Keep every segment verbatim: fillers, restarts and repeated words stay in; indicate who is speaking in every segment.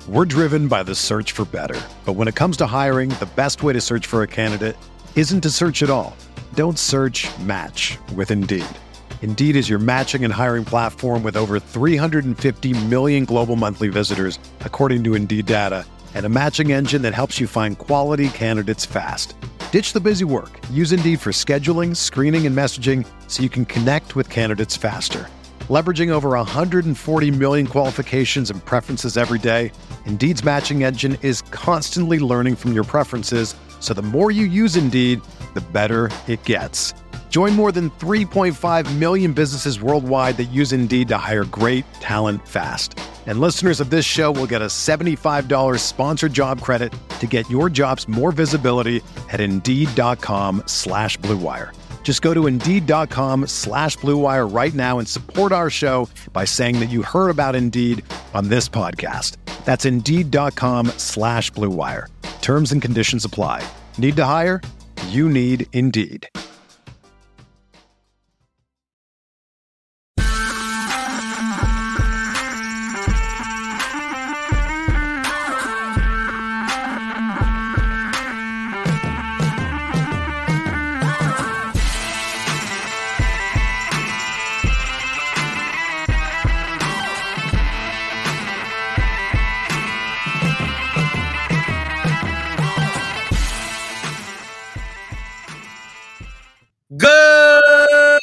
Speaker 1: We're driven by the search for better. But when it comes to hiring, the best way to search for a candidate isn't to search at all. Don't search, match with Indeed. Indeed is your matching and hiring platform with over three hundred fifty million global monthly visitors, according to Indeed data, and a matching engine that helps you find quality candidates fast. Ditch the busy work. Use Indeed for scheduling, screening, and messaging so you can connect with candidates faster. Leveraging over one hundred forty million qualifications and preferences every day, Indeed's matching engine is constantly learning from your preferences, so the more you use Indeed, the better it gets. Join more than three point five million businesses worldwide that use Indeed to hire great talent fast. And listeners of this show will get a seventy-five dollars sponsored job credit to get your jobs more visibility at Indeed.com slash Blue Wire. Just go to Indeed.com slash Blue Wire right now and support our show by saying that you heard about Indeed on this podcast. That's Indeed.com slash Blue Wire. Terms and conditions apply. Need to hire? You need Indeed.
Speaker 2: Good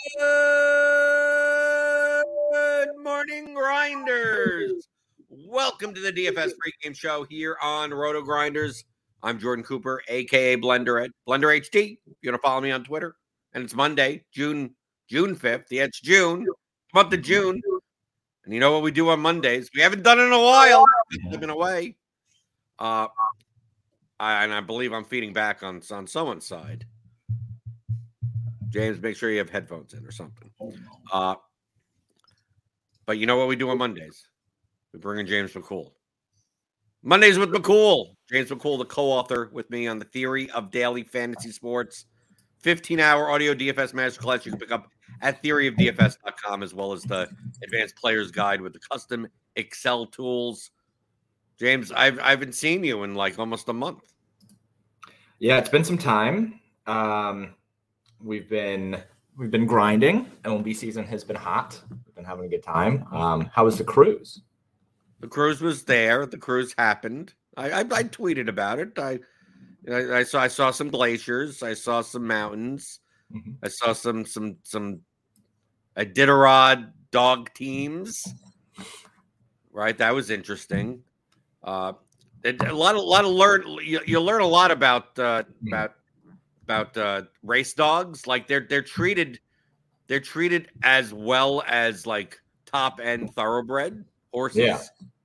Speaker 2: morning, Grinders. Welcome to the D F S pregame show here on Roto Grinders. I'm Jordan Cooper, aka Blender at Blender H D. If you want to follow me on Twitter, and it's Monday, June June fifth. Yeah, it's June, month of June. And you know what we do on Mondays? We haven't done it in a while. We've been away. Uh, I, and I believe I'm feeding back on on someone's side. James, make sure you have headphones in or something. Uh, but you know what we do on Mondays? We bring in James McCool. Mondays with McCool. James McCool, the co-author with me on the Theory of Daily Fantasy Sports. fifteen-hour audio D F S masterclass you can pick up at theory of D F S dot com, as well as the Advanced Player's Guide with the custom Excel tools. James, I've, I haven't seen you in like almost a month.
Speaker 3: Yeah, it's been some time. Um... We've been we've been grinding. M L B season has been hot. We've been having a good time. Um, how was the cruise?
Speaker 2: The cruise was there. The cruise happened. I I, I tweeted about it. I, I I saw I saw some glaciers. I saw some mountains. Mm-hmm. I saw some some some Iditarod dog teams. Right, that was interesting. Uh, it, a lot of a lot of learn. You, you learn a lot about uh, about. about uh, race dogs. Like they're they're treated they're treated as well as like top end thoroughbred horses.
Speaker 3: Yeah.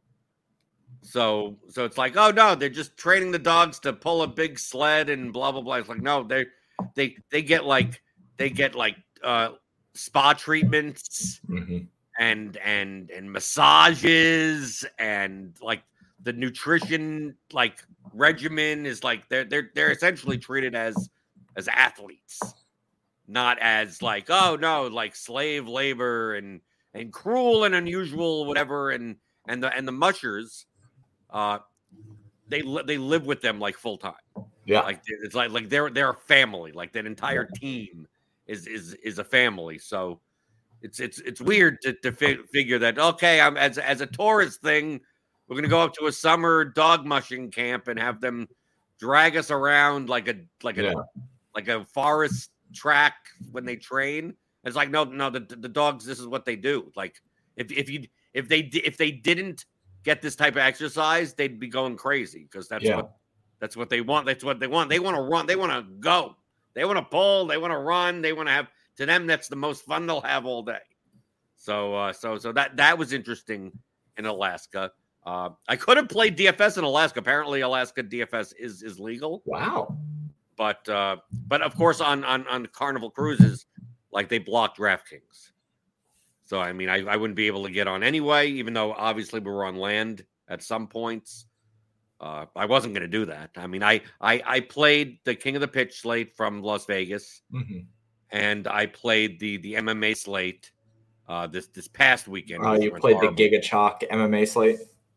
Speaker 2: So so it's like, oh no, they're just training the dogs to pull a big sled and blah blah blah. It's like, no, they they they get like they get like uh, spa treatments mm-hmm. and and and massages, and like the nutrition like regimen is like they're they're they're essentially treated as as athletes, not as like, oh no, like slave labor and and cruel and unusual whatever. And and the and the mushers, uh, they li- they live with them like full time.
Speaker 3: Yeah,
Speaker 2: like it's like like they're they're a family. Like that entire team is is is a family. So it's it's it's weird to to fi- figure that okay, I'm as as a tourist thing, we're gonna go up to a summer dog mushing camp and have them drag us around like a like a yeah. like a forest track when they train. It's like no, no, the the dogs. This is what they do. Like if if you if they if they didn't get this type of exercise, they'd be going crazy because that's yeah. what that's what they want. That's what they want. They want to run. They want to go. They want to pull. They want to run. They want to have. To them, that's the most fun they'll have all day. So uh, so so that that was interesting in Alaska. Uh, I could have played D F S in Alaska. Apparently, Alaska D F S is is legal.
Speaker 3: Wow.
Speaker 2: But uh, but of course, on on on Carnival Cruises, like they block DraftKings. So I mean, I, I wouldn't be able to get on anyway, even though obviously we were on land at some points. Uh, I wasn't going to do that. I mean, I, I I played the King of the Pitch slate from Las Vegas, mm-hmm. and I played the the M M A slate uh, this this past weekend.
Speaker 3: Oh, you played horrible. the Giga Chalk M M A slate?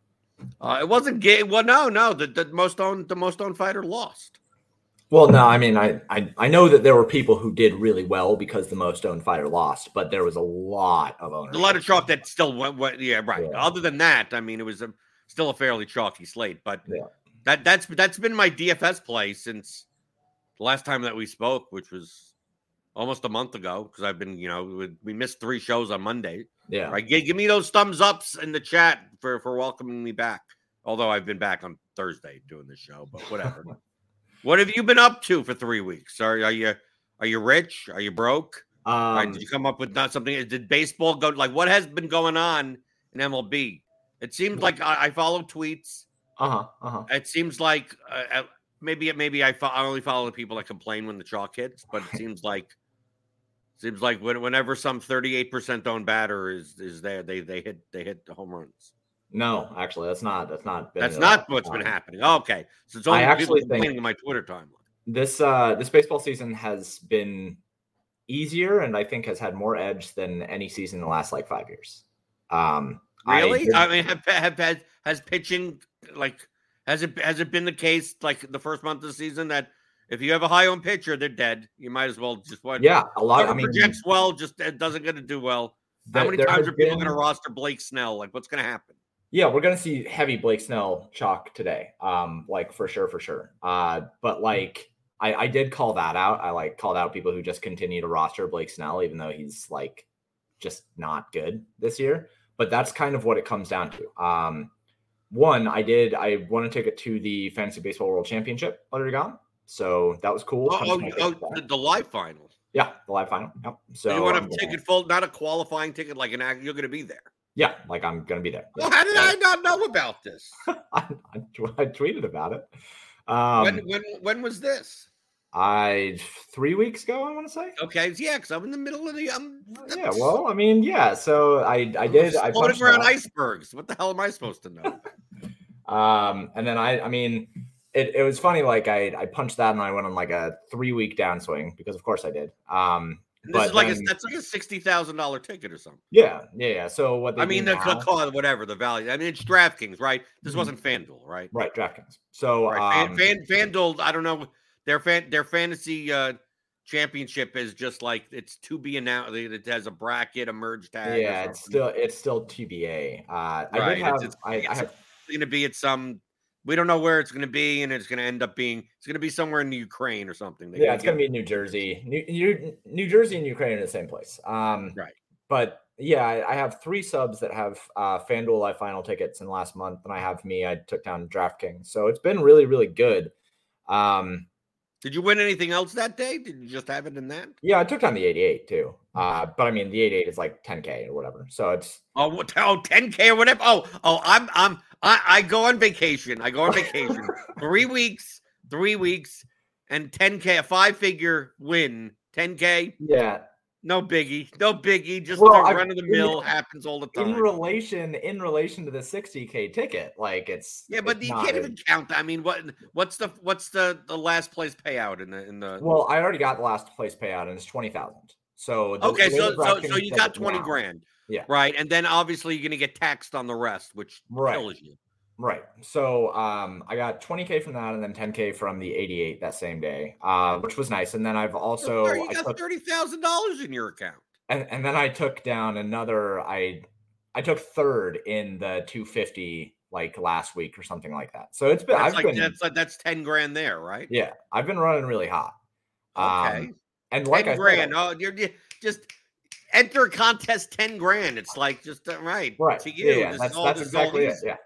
Speaker 2: Uh, it wasn't gay. Well, no, no. The, the most owned the most owned fighter lost.
Speaker 3: Well, no, I mean, I, I I know that there were people who did really well because the most owned fighter lost, but there was a lot of owners.
Speaker 2: A lot of chalk that still went. went yeah, right.
Speaker 3: Yeah.
Speaker 2: Other than that, I mean, it was a, still a fairly chalky slate. But
Speaker 3: Yeah.
Speaker 2: that that's that's been my D F S play since the last time that we spoke, which was almost a month ago. Because I've been, you know, we, we missed three shows on Monday.
Speaker 3: Yeah.
Speaker 2: Right. Give, give me those thumbs ups in the chat for for welcoming me back. Although I've been back on Thursday doing the show, but whatever. What have you been up to for three weeks? Are, are you are you rich? Are you broke?
Speaker 3: Um,
Speaker 2: Right, did you come up with not something? Did baseball go like what has been going on in M L B? It seems like I, I follow tweets.
Speaker 3: Uh-huh. Uh-huh.
Speaker 2: It seems like uh, maybe maybe I, fo- I only follow the people that complain when the chalk hits, but it seems like seems like when, whenever some thirty-eight percent owned batter is is there, they they hit they hit the home runs.
Speaker 3: No, actually, that's not that's not been
Speaker 2: That's
Speaker 3: at
Speaker 2: not
Speaker 3: all.
Speaker 2: what's
Speaker 3: Um,
Speaker 2: been happening. Okay, so it's only
Speaker 3: I
Speaker 2: people
Speaker 3: actually think-
Speaker 2: complaining in my Twitter timeline.
Speaker 3: This uh this baseball season has been easier and I think has had more edge than any season in the last like five years. Um
Speaker 2: Really?
Speaker 3: I,
Speaker 2: I, mean, have, have has has pitching like has it has it been the case like the first month of the season that if you have a high owned pitcher, they're dead. You might as well just what?
Speaker 3: yeah, a lot.
Speaker 2: Whoever
Speaker 3: I mean,
Speaker 2: projects well just it doesn't going to do well. How
Speaker 3: th-
Speaker 2: many
Speaker 3: there
Speaker 2: times
Speaker 3: has
Speaker 2: are people
Speaker 3: been-
Speaker 2: going to roster Blake Snell? Like, what's going to happen?
Speaker 3: Yeah, we're gonna see heavy Blake Snell chalk today. Um, like for sure, for sure. Uh, but like I, I did call that out. I like called out people who just continue to roster Blake Snell, even though he's like just not good this year. But that's kind of what it comes down to. Um, one, I did. I won a ticket to the Fantasy Baseball World Championship later gone, so that was cool.
Speaker 2: Oh,
Speaker 3: Comes
Speaker 2: oh,
Speaker 3: to my
Speaker 2: oh
Speaker 3: ticket
Speaker 2: the,
Speaker 3: back.
Speaker 2: the live final.
Speaker 3: Yeah, the live final. Yep. So
Speaker 2: So you want
Speaker 3: I'm
Speaker 2: a
Speaker 3: gonna-
Speaker 2: ticket full, not a qualifying ticket, like an act. You're going to be there.
Speaker 3: Yeah, like I'm gonna be there.
Speaker 2: Oh, how did I not know about this?
Speaker 3: I, I, I tweeted about it. Um,
Speaker 2: when when when was this?
Speaker 3: I three weeks ago, I want to say.
Speaker 2: Okay, yeah, because I'm in the middle of the. Um,
Speaker 3: Yeah, well, I mean, yeah. So I, I did. I
Speaker 2: floating
Speaker 3: punched
Speaker 2: around
Speaker 3: that.
Speaker 2: icebergs. What the hell am I supposed to know?
Speaker 3: Um, and then I, I mean, it, it was funny. Like I, I punched that, and I went on like a three week downswing because, of course, I did. Um,
Speaker 2: This
Speaker 3: but
Speaker 2: is like
Speaker 3: then-
Speaker 2: a, that's like a sixty thousand dollar ticket or something.
Speaker 3: yeah, yeah, yeah. So what they
Speaker 2: I mean,
Speaker 3: do
Speaker 2: the
Speaker 3: now-
Speaker 2: call whatever the value. I mean, it's DraftKings, right? This
Speaker 3: Mhm.
Speaker 2: wasn't FanDuel, right?
Speaker 3: right, DraftKings. So
Speaker 2: Right.
Speaker 3: um,
Speaker 2: Fan, Fan, FanDuel, I don't know. Their fan, their fantasy uh, championship is just like it's to be announced. It has a bracket, a merge tag. or
Speaker 3: yeah, it's
Speaker 2: something.
Speaker 3: still it's still T B A. Uh, I
Speaker 2: Right,
Speaker 3: did have
Speaker 2: it's-
Speaker 3: I,
Speaker 2: it's-
Speaker 3: I have
Speaker 2: going to be at some. We don't know where it's going to be, and it's going to end up being. It's going to be somewhere in the Ukraine or something. They
Speaker 3: yeah,
Speaker 2: gotta
Speaker 3: it's gonna
Speaker 2: get-
Speaker 3: be New Jersey, New, New New Jersey and Ukraine are the same place. Um,
Speaker 2: Right.
Speaker 3: But yeah, I, I have three subs that have uh, FanDuel Live Final tickets in the last month, and I have me. I took down DraftKings, so it's been really, really good. Um,
Speaker 2: Did you win anything else that day? Did you just have it in that?
Speaker 3: yeah, I took down the eighty-eight too. Uh, but I mean, the eighty-eight is like ten K or whatever, so it's
Speaker 2: Oh, what, oh, ten K or whatever. Oh, oh, I'm, I'm, I, I go on vacation. I go on vacation three weeks, three weeks, and ten K, a five figure win. ten K,
Speaker 3: yeah.
Speaker 2: no biggie, no biggie. Just
Speaker 3: Well,
Speaker 2: the
Speaker 3: I-
Speaker 2: run of the mill happens all the
Speaker 3: In
Speaker 2: time.
Speaker 3: relation, in relation to the sixty K ticket, like it's
Speaker 2: Yeah, but
Speaker 3: it's
Speaker 2: you
Speaker 3: not
Speaker 2: can't
Speaker 3: a-
Speaker 2: even count that. I mean, what, what's the, what's the, the last place payout in the, in the?
Speaker 3: Well, I already got the last place payout, and it's twenty thousand. So the-
Speaker 2: Okay,
Speaker 3: the way
Speaker 2: so
Speaker 3: the
Speaker 2: so
Speaker 3: DraftKings
Speaker 2: so you
Speaker 3: does
Speaker 2: got
Speaker 3: it
Speaker 2: twenty
Speaker 3: now-
Speaker 2: grand,
Speaker 3: Yeah.
Speaker 2: right? And then obviously you're gonna get taxed on the rest, which
Speaker 3: Right.
Speaker 2: kills you.
Speaker 3: Right. So um, I got twenty K from that, and then ten K from the eighty-eight that same day, uh, which was nice. And then I've also
Speaker 2: So you
Speaker 3: I
Speaker 2: got
Speaker 3: took,
Speaker 2: thirty thousand dollars in your account.
Speaker 3: and, and then I took down another. I I took third in the two fifty like last week or something like that. So it's been
Speaker 2: That's
Speaker 3: I've
Speaker 2: like
Speaker 3: been
Speaker 2: that's like that's ten grand there, right?
Speaker 3: yeah I've been running really hot.
Speaker 2: Okay,
Speaker 3: Um, and like
Speaker 2: ten
Speaker 3: I
Speaker 2: grand.
Speaker 3: said,
Speaker 2: Oh, you're, you just enter a contest ten grand. It's like just uh, right,
Speaker 3: right?
Speaker 2: to you.
Speaker 3: Yeah, yeah,
Speaker 2: This
Speaker 3: that's
Speaker 2: is all-
Speaker 3: that's
Speaker 2: this is all
Speaker 3: exactly it.
Speaker 2: easy.
Speaker 3: Yeah.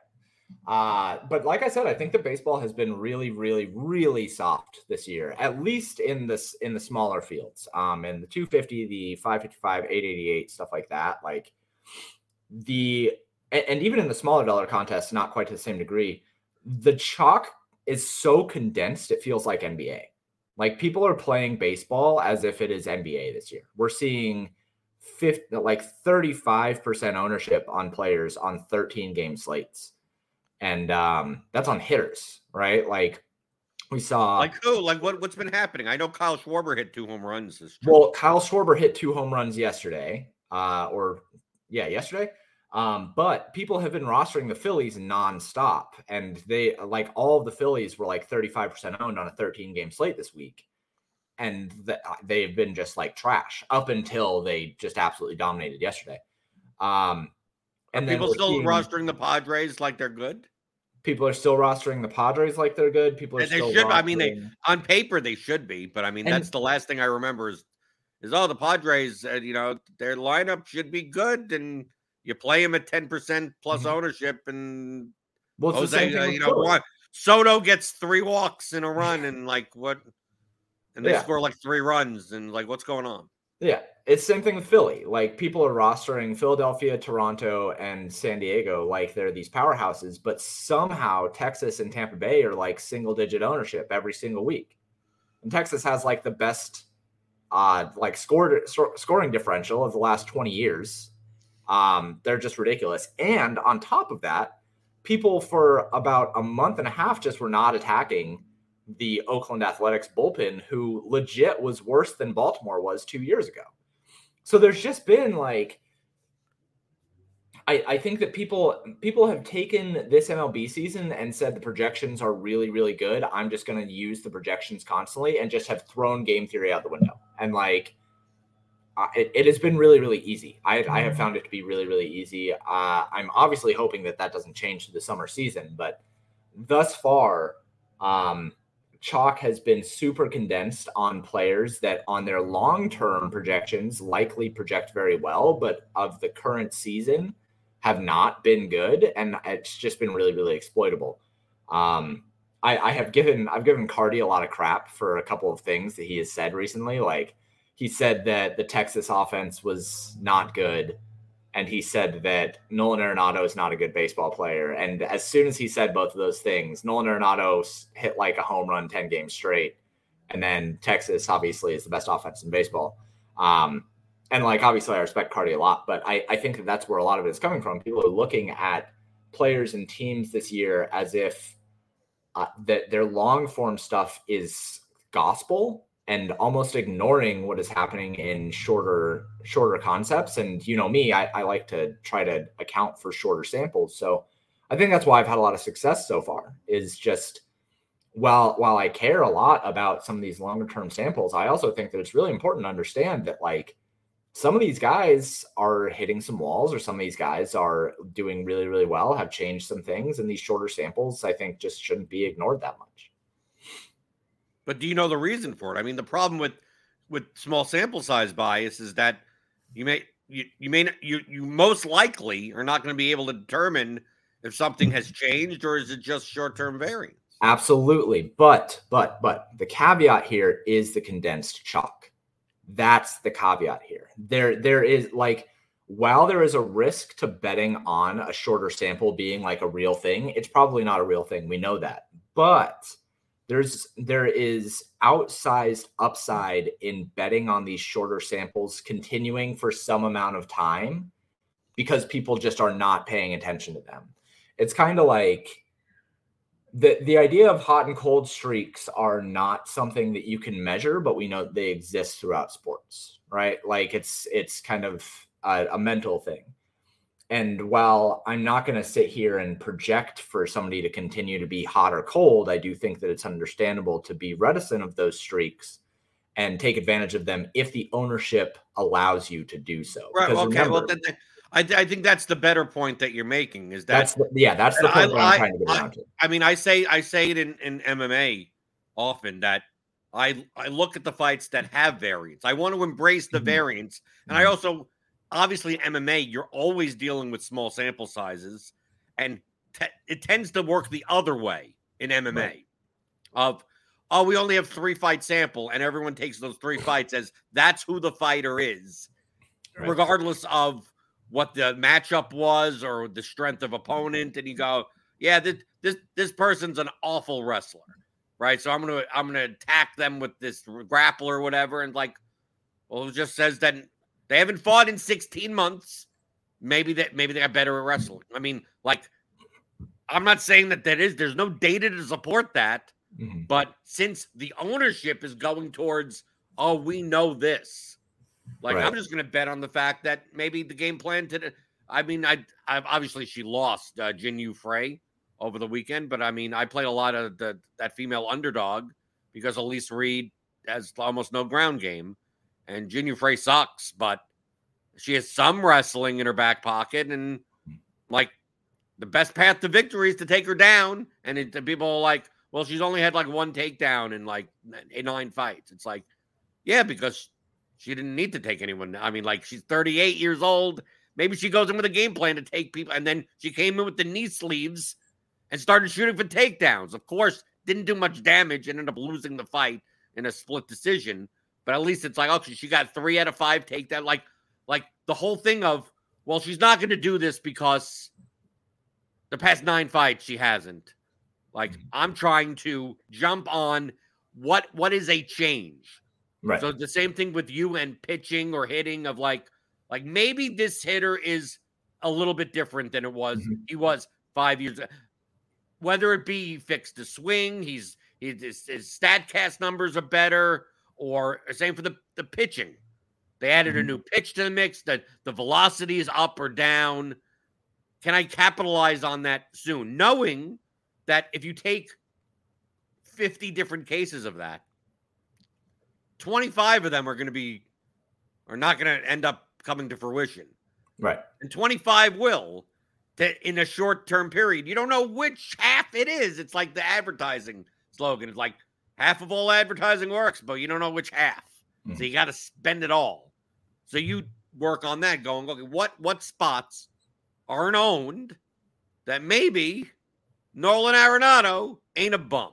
Speaker 3: Uh, but like I said, I think the baseball has been really, really, really soft this year, at least in this in the smaller fields. Um, and the two fifty, the five fifty-five, eight eighty-eight, stuff like that. Like the and, and even in the smaller dollar contests, not quite to the same degree. The chalk is so condensed, it feels like N B A. Like people are playing baseball as if it is N B A this year. We're seeing fifty, like thirty-five percent ownership on players on thirteen game slates. And um, that's on hitters, right? Like we saw
Speaker 2: Like who? Like what? What's been happening? I know Kyle Schwarber hit two home runs this trip.
Speaker 3: well, Kyle Schwarber hit two home runs yesterday, uh, or yeah, yesterday. Um, but people have been rostering the Phillies nonstop, and they like all of the Phillies were like thirty-five percent owned on a thirteen game slate this week. And the, they've been just like trash up until they just absolutely dominated yesterday. Um, and
Speaker 2: are
Speaker 3: then
Speaker 2: people still
Speaker 3: seeing,
Speaker 2: rostering the Padres like they're good?
Speaker 3: People are still rostering the Padres like they're good. People are
Speaker 2: they
Speaker 3: still
Speaker 2: should.
Speaker 3: rostering...
Speaker 2: I mean, they on paper they should be, but I mean, and, that's the last thing I remember is, is oh, the Padres, uh, you know, their lineup should be good, and you play them at ten percent plus mm-hmm. ownership, and
Speaker 3: well, it's Jose, the same thing uh,
Speaker 2: you know, one, Soto gets three walks in a run, and like what, and they yeah. score like three runs, and like what's going on?
Speaker 3: Yeah, it's the same thing with Philly. Like people are rostering Philadelphia, Toronto, and San Diego like they're these powerhouses, but somehow Texas and Tampa Bay are like single-digit ownership every single week, and Texas has like the best, uh, like scored scoring differential of the last twenty years. Um, they're just ridiculous. And on top of that, people for about a month and a half just were not attacking the Oakland Athletics bullpen, who legit was worse than Baltimore was two years ago. So there's just been like, I, I think that people people have taken this M L B season and said the projections are really, really good. I'm just going to use the projections constantly and just have thrown game theory out the window. And like, Uh, it, it has been really, really easy. I, I have found it to be really, really easy. Uh, I'm obviously hoping that that doesn't change through the summer season, but thus far, um, chalk has been super condensed on players that on their long-term projections likely project very well, but of the current season have not been good. And it's just been really, really exploitable. Um, I, I have given, I've given Cardi a lot of crap for a couple of things that he has said recently. Like, he said that the Texas offense was not good, and he said that Nolan Arenado is not a good baseball player. And as soon as he said both of those things, Nolan Arenado hit like a home run ten games straight. And then Texas obviously is the best offense in baseball. Um, and like, obviously I respect Cardi a lot, but I, I think that that's where a lot of it is coming from. People are looking at players and teams this year as if uh, that their long form stuff is gospel, and almost ignoring what is happening in shorter, shorter concepts. And you know me, I, I like to try to account for shorter samples. So I think that's why I've had a lot of success so far, is just while, while I care a lot about some of these longer term samples, I also think that it's really important to understand that like some of these guys are hitting some walls, or some of these guys are doing really, really well, have changed some things, and these shorter samples, I think, just shouldn't be ignored that much.
Speaker 2: But do you know the reason for it? I mean, the problem with with small sample size bias is that you may you you may not, you you most likely are not going to be able to determine if something has changed, or is it just short-term variance?
Speaker 3: Absolutely. But but but the caveat here is the condensed chalk. That's the caveat here. There there is like, while there is a risk to betting on a shorter sample being like a real thing, it's probably not a real thing. We know that. But There's there is outsized upside in betting on these shorter samples continuing for some amount of time, because people just are not paying attention to them. It's kind of like the the idea of hot and cold streaks are not something that you can measure, but we know they exist throughout sports, right? Like it's it's kind of a, a mental thing. And while I'm not going to sit here and project for somebody to continue to be hot or cold, I do think that it's understandable to be reticent of those streaks and take advantage of them if the ownership allows you to do so.
Speaker 2: Right. Because okay. Remember, well, then, I, I think that's the better point that you're making. Is that
Speaker 3: that's the, yeah, that's the point I, that I'm
Speaker 2: I,
Speaker 3: trying to get
Speaker 2: I,
Speaker 3: around to.
Speaker 2: I mean, I say I say it in, in M M A often that I I look at the fights that have variance. I want to embrace the mm-hmm. variance, and mm-hmm. I also. Obviously, M M A, you're always dealing with small sample sizes, and te- it tends to work the other way in M M A. Right. Of, oh, we only have three fight sample, and everyone takes those three fights as that's who the fighter is, right. regardless of what the matchup was or the strength of opponent. And you go, yeah, this this this person's an awful wrestler, right? So I'm gonna I'm gonna attack them with this grappler or whatever, and like, well, it just says that. They haven't fought in sixteen months. Maybe that maybe they got better at wrestling. I mean, like, I'm not saying that that is. There's no data to support that. Mm-hmm. But since the ownership is going towards, oh, we know this. Like, right. I'm just going to bet on the fact that maybe the game plan today. I mean, I, I've obviously she lost uh, Jin Yu Frey over the weekend, but I mean, I played a lot of the that female underdog because Elise Reed has almost no ground game, and Jin Yu Frey sucks, but she has some wrestling in her back pocket, and like the best path to victory is to take her down. And it, people are like, well, she's only had like one takedown in like nine fights. It's like, yeah, because she didn't need to take anyone. I mean, like she's thirty-eight years old. Maybe she goes in with a game plan to take people. And then she came in with the knee sleeves and started shooting for takedowns. Of course, didn't do much damage and ended up losing the fight in a split decision. But at least it's like, okay, she got three out of five takedown. Like, like the whole thing of, well, she's not going to do this because the past nine fights she hasn't. Like, I'm trying to jump on what what is a change.
Speaker 3: Right.
Speaker 2: So the same thing with you and pitching or hitting of like, like maybe this hitter is a little bit different than it was. Mm-hmm. He was five years ago. Whether it be he fixed the swing, he's his, his StatCast numbers are better, or same for the, the pitching. They added mm-hmm. a new pitch to the mix, that the velocity is up or down. Can I capitalize on that soon? Knowing that if you take fifty different cases of that, twenty-five of them are going to be, are not going to end up coming to fruition.
Speaker 3: Right.
Speaker 2: And twenty-five will, that in a short-term period. You don't know which half it is. It's like the advertising slogan. It's like half of all advertising works, but you don't know which half. Mm-hmm. So you got to spend it all. So you work on that going, okay, what, what spots aren't owned that maybe Nolan Arenado ain't a bum,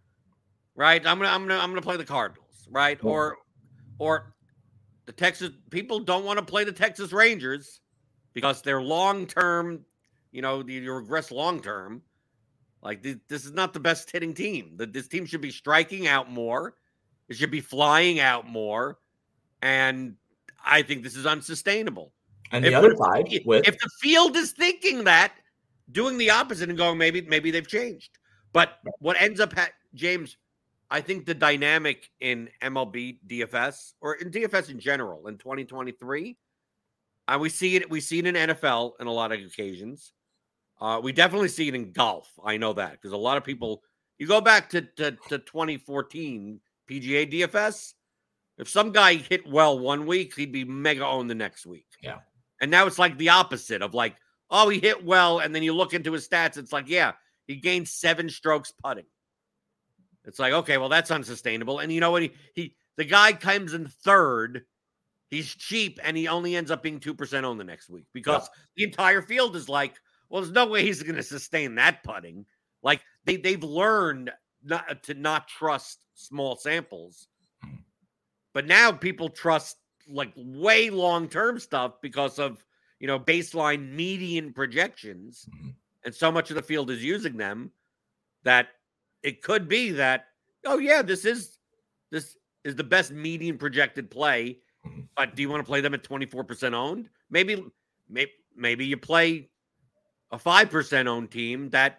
Speaker 2: right? I'm gonna I'm gonna I'm gonna play the Cardinals, right? Mm-hmm. Or or the Texas people don't want to play the Texas Rangers because they're long term, you know, you regress long term. Like this, this is not the best hitting team. This team should be striking out more. It should be flying out more, and I think this is unsustainable.
Speaker 3: And the
Speaker 2: if,
Speaker 3: other side,
Speaker 2: if,
Speaker 3: with
Speaker 2: if the field is thinking that, doing the opposite and going, maybe, maybe they've changed. But what ends up, ha- James, I think the dynamic in M L B D F S, or in D F S in general, in twenty twenty-three, and we see it, we see it in N F L on a lot of occasions. Uh, we definitely see it in golf. I know that because a lot of people, you go back to, to, to twenty fourteen P G A D F S, if some guy hit well one week, he'd be mega owned the next week.
Speaker 3: Yeah.
Speaker 2: And now it's like the opposite of like, oh, he hit well. And then you look into his stats. It's like, yeah, he gained seven strokes putting. It's like, okay, well, that's unsustainable. And you know what? He, he the guy comes in third. He's cheap, and he only ends up being two percent owned the next week because yeah. the entire field is like, well, there's no way he's going to sustain that putting. Like they, they've learned not to not trust small samples. But now people trust like way long-term stuff because of, you know, baseline median projections. Mm-hmm. And so much of the field is using them that it could be that, oh yeah, this is, this is the best median projected play. Mm-hmm. But do you want to play them at twenty-four percent owned? Maybe, maybe, maybe you play a five percent owned team that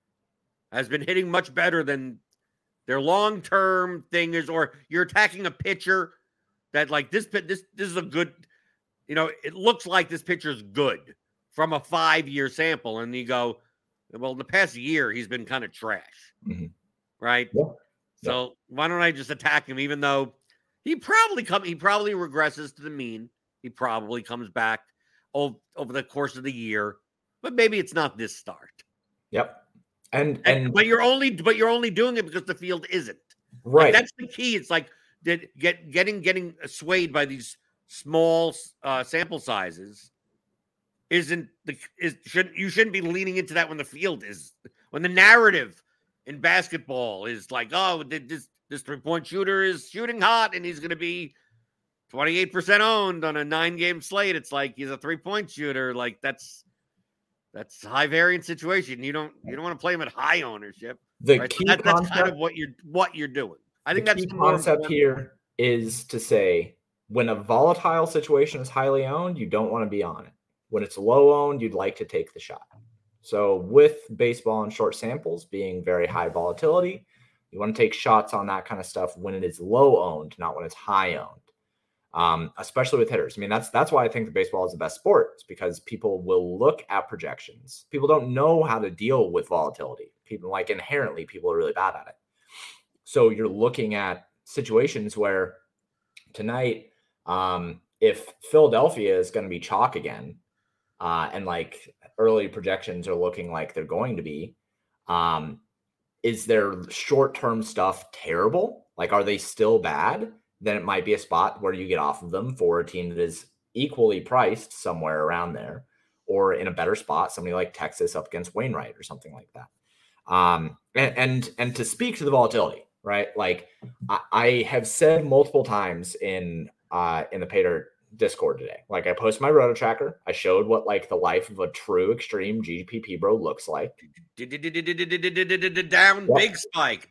Speaker 2: has been hitting much better than their long-term thing is, or you're attacking a pitcher that like this, this, this is a good, you know, it looks like this pitcher's good from a five-year sample. And you go, well, in the past year, he's been kind of trash, mm-hmm. right? Yeah. So yeah. Why don't I just attack him, even though he probably come, he probably regresses to the mean. He probably comes back over, over the course of the year, but maybe it's not this start.
Speaker 3: Yep. And, and,
Speaker 2: and but you're only but you're only doing it because the field isn't
Speaker 3: right.
Speaker 2: Like, that's the key. It's like did get getting getting swayed by these small uh, sample sizes isn't the is shouldn't you shouldn't be leaning into that when the field is when the narrative in basketball is like, oh, this this three point shooter is shooting hot and he's going to be twenty-eight percent owned on a nine game slate. It's like he's a three point shooter. Like that's. That's a high variance situation. You don't you don't want to play them at high ownership.
Speaker 3: The
Speaker 2: right?
Speaker 3: key
Speaker 2: so that,
Speaker 3: concept,
Speaker 2: that's kind of what you're what you're doing. I think
Speaker 3: the
Speaker 2: that's
Speaker 3: key
Speaker 2: the
Speaker 3: concept here is to say when a volatile situation is highly owned, you don't want to be on it. When it's low owned, you'd like to take the shot. So with baseball and short samples being very high volatility, you want to take shots on that kind of stuff when it is low owned, not when it's high owned. um, especially with hitters. I mean, that's that's why I think the baseball is the best sport, is because people will look at projections. People don't know how to deal with volatility. People like inherently, people are really bad at it. So you're looking at situations where tonight, um, if Philadelphia is going to be chalk again, uh, and like early projections are looking like they're going to be, um, is their short-term stuff terrible? Like, are they still bad? Then it might be a spot where you get off of them for a team that is equally priced somewhere around there, or in a better spot, somebody like Texas up against Wainwright or something like that. Um, and, and, and to speak to the volatility, right? Like I, I have said multiple times in, uh, in the Pater Discord today, like I posted my roto tracker. I showed what like the life of a true extreme G P P bro looks like.
Speaker 2: Down, big spike,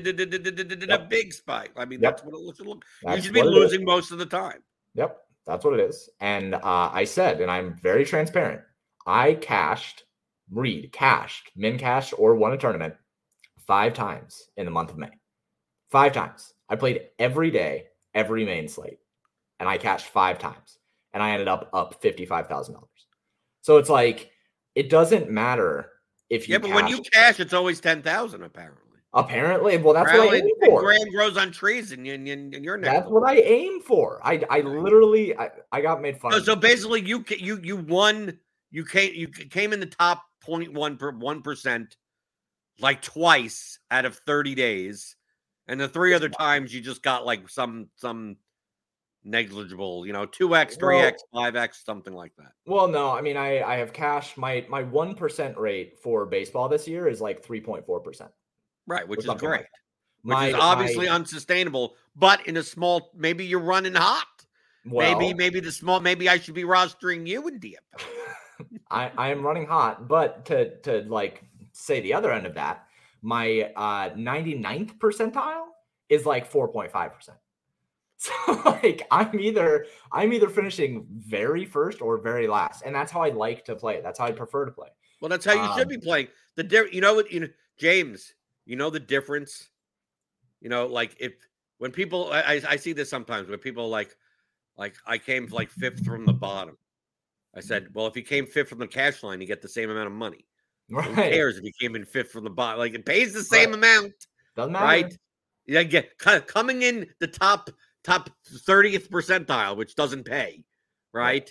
Speaker 2: big spike. I mean, that's what it looks like. You should be losing most of the time.
Speaker 3: Yep, that's what it is. And uh, I said, and I'm very transparent, I cashed, Reed cashed, min cashed, or won a tournament five times in the month of May. Five times. I played every day, every main slate. And I cashed five times, and I ended up up fifty-five thousand dollars. So it's like, it doesn't matter if you
Speaker 2: Yeah, but
Speaker 3: cash.
Speaker 2: when you cash, it's always ten thousand apparently.
Speaker 3: Apparently. Well, that's apparently, what I aim for.
Speaker 2: Grand grows on trees and in, in, in your neck.
Speaker 3: That's what I aim for. I I literally, I, I got made fun
Speaker 2: so,
Speaker 3: of.
Speaker 2: So basically, you you you won, you came, you came in the top zero point one per one percent like twice out of thirty days. And the three other times you just got like some, some, negligible, you know, two X, three X, well, five X, something like that.
Speaker 3: Well, no, I mean, I, I have cash. My my one percent rate for baseball this year is like three point four percent.
Speaker 2: Right, which is great. Like which
Speaker 3: my,
Speaker 2: is obviously
Speaker 3: my,
Speaker 2: unsustainable, but in a small, maybe you're running hot. Well, maybe, maybe the small, maybe I should be rostering you in D F L.
Speaker 3: I, I am running hot, but to to like say the other end of that, my uh ninety-ninth percentile is like four point five percent. So like I'm either I'm either finishing very first or very last, and that's how I like to play. That's how I prefer to play.
Speaker 2: Well, that's how you um, should be playing. The di- you know what you know, James. You know the difference. You know, like if when people I I see this sometimes when people like like I came like fifth from the bottom. I said, well, if you came fifth from the cash line, you get the same amount of money. Right. Who cares if you came in fifth from the bottom? Like it pays the same right. amount.
Speaker 3: Doesn't matter.
Speaker 2: Right? Yeah, get kind of coming in the top. Top thirtieth percentile, which doesn't pay, right?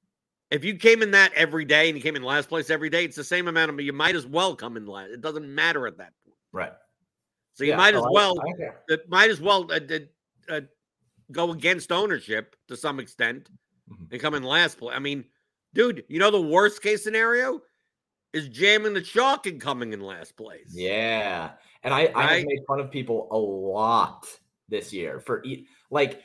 Speaker 2: If you came in that every day and you came in last place every day, it's the same amount of, you might as well come in last. It doesn't matter at that point.
Speaker 3: Right.
Speaker 2: So you yeah, might, as well, I, I might as well uh, uh, uh, go against ownership to some extent mm-hmm. and come in last place. I mean, dude, you know the worst case scenario is jamming the chalk and coming in last place.
Speaker 3: Yeah. And I, right? I have made fun of people a lot this year for like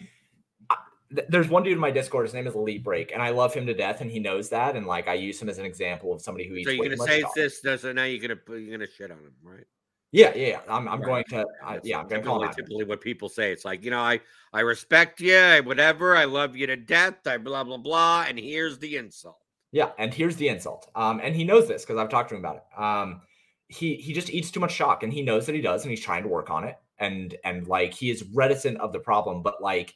Speaker 3: th- there's one dude in my Discord, his name is Elite Break, and I love him to death, and he knows that, and like I use him as an example of somebody who eats.
Speaker 2: So you're gonna say it's this, so now you're gonna you're gonna shit on him, right?
Speaker 3: Yeah, yeah, yeah. I'm I'm right. going to
Speaker 2: I,
Speaker 3: yeah, I'm going to
Speaker 2: call it typically what people say. It's like, you know, I I respect you, whatever, I love you to death, I blah blah blah, and here's the insult.
Speaker 3: Yeah, and here's the insult. Um, and he knows this because I've talked to him about it. Um, he he just eats too much chalk, and he knows that he does, and he's trying to work on it. And, and like, he is reticent of the problem, but like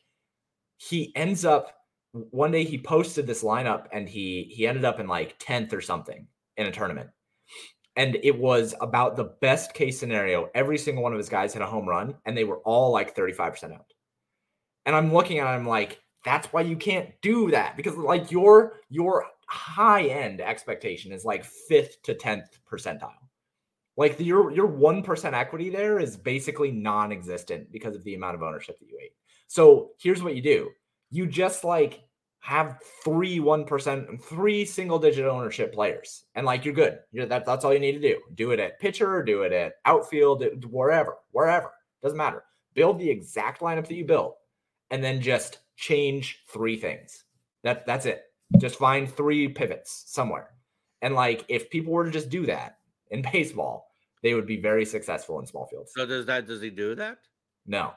Speaker 3: he ends up one day he posted this lineup and he, he ended up in like tenth or something in a tournament. And it was about the best case scenario. Every single one of his guys hit a home run and they were all like thirty-five percent out. And I'm looking at him like, that's why you can't do that, because like your, your high end expectation is like fifth to tenth percentile. Like the, your your one percent equity there is basically non-existent because of the amount of ownership that you ate. So here's what you do. You just like have three one percent, three single-digit ownership players. And like you're good. You're, that, that's all you need to do. Do it at pitcher, do it at outfield, wherever, wherever. Doesn't matter. Build the exact lineup that you built and then just change three things. That, that's it. Just find three pivots somewhere. And like if people were to just do that, in baseball, they would be very successful in small fields.
Speaker 2: So does that? Does he do that?
Speaker 3: No.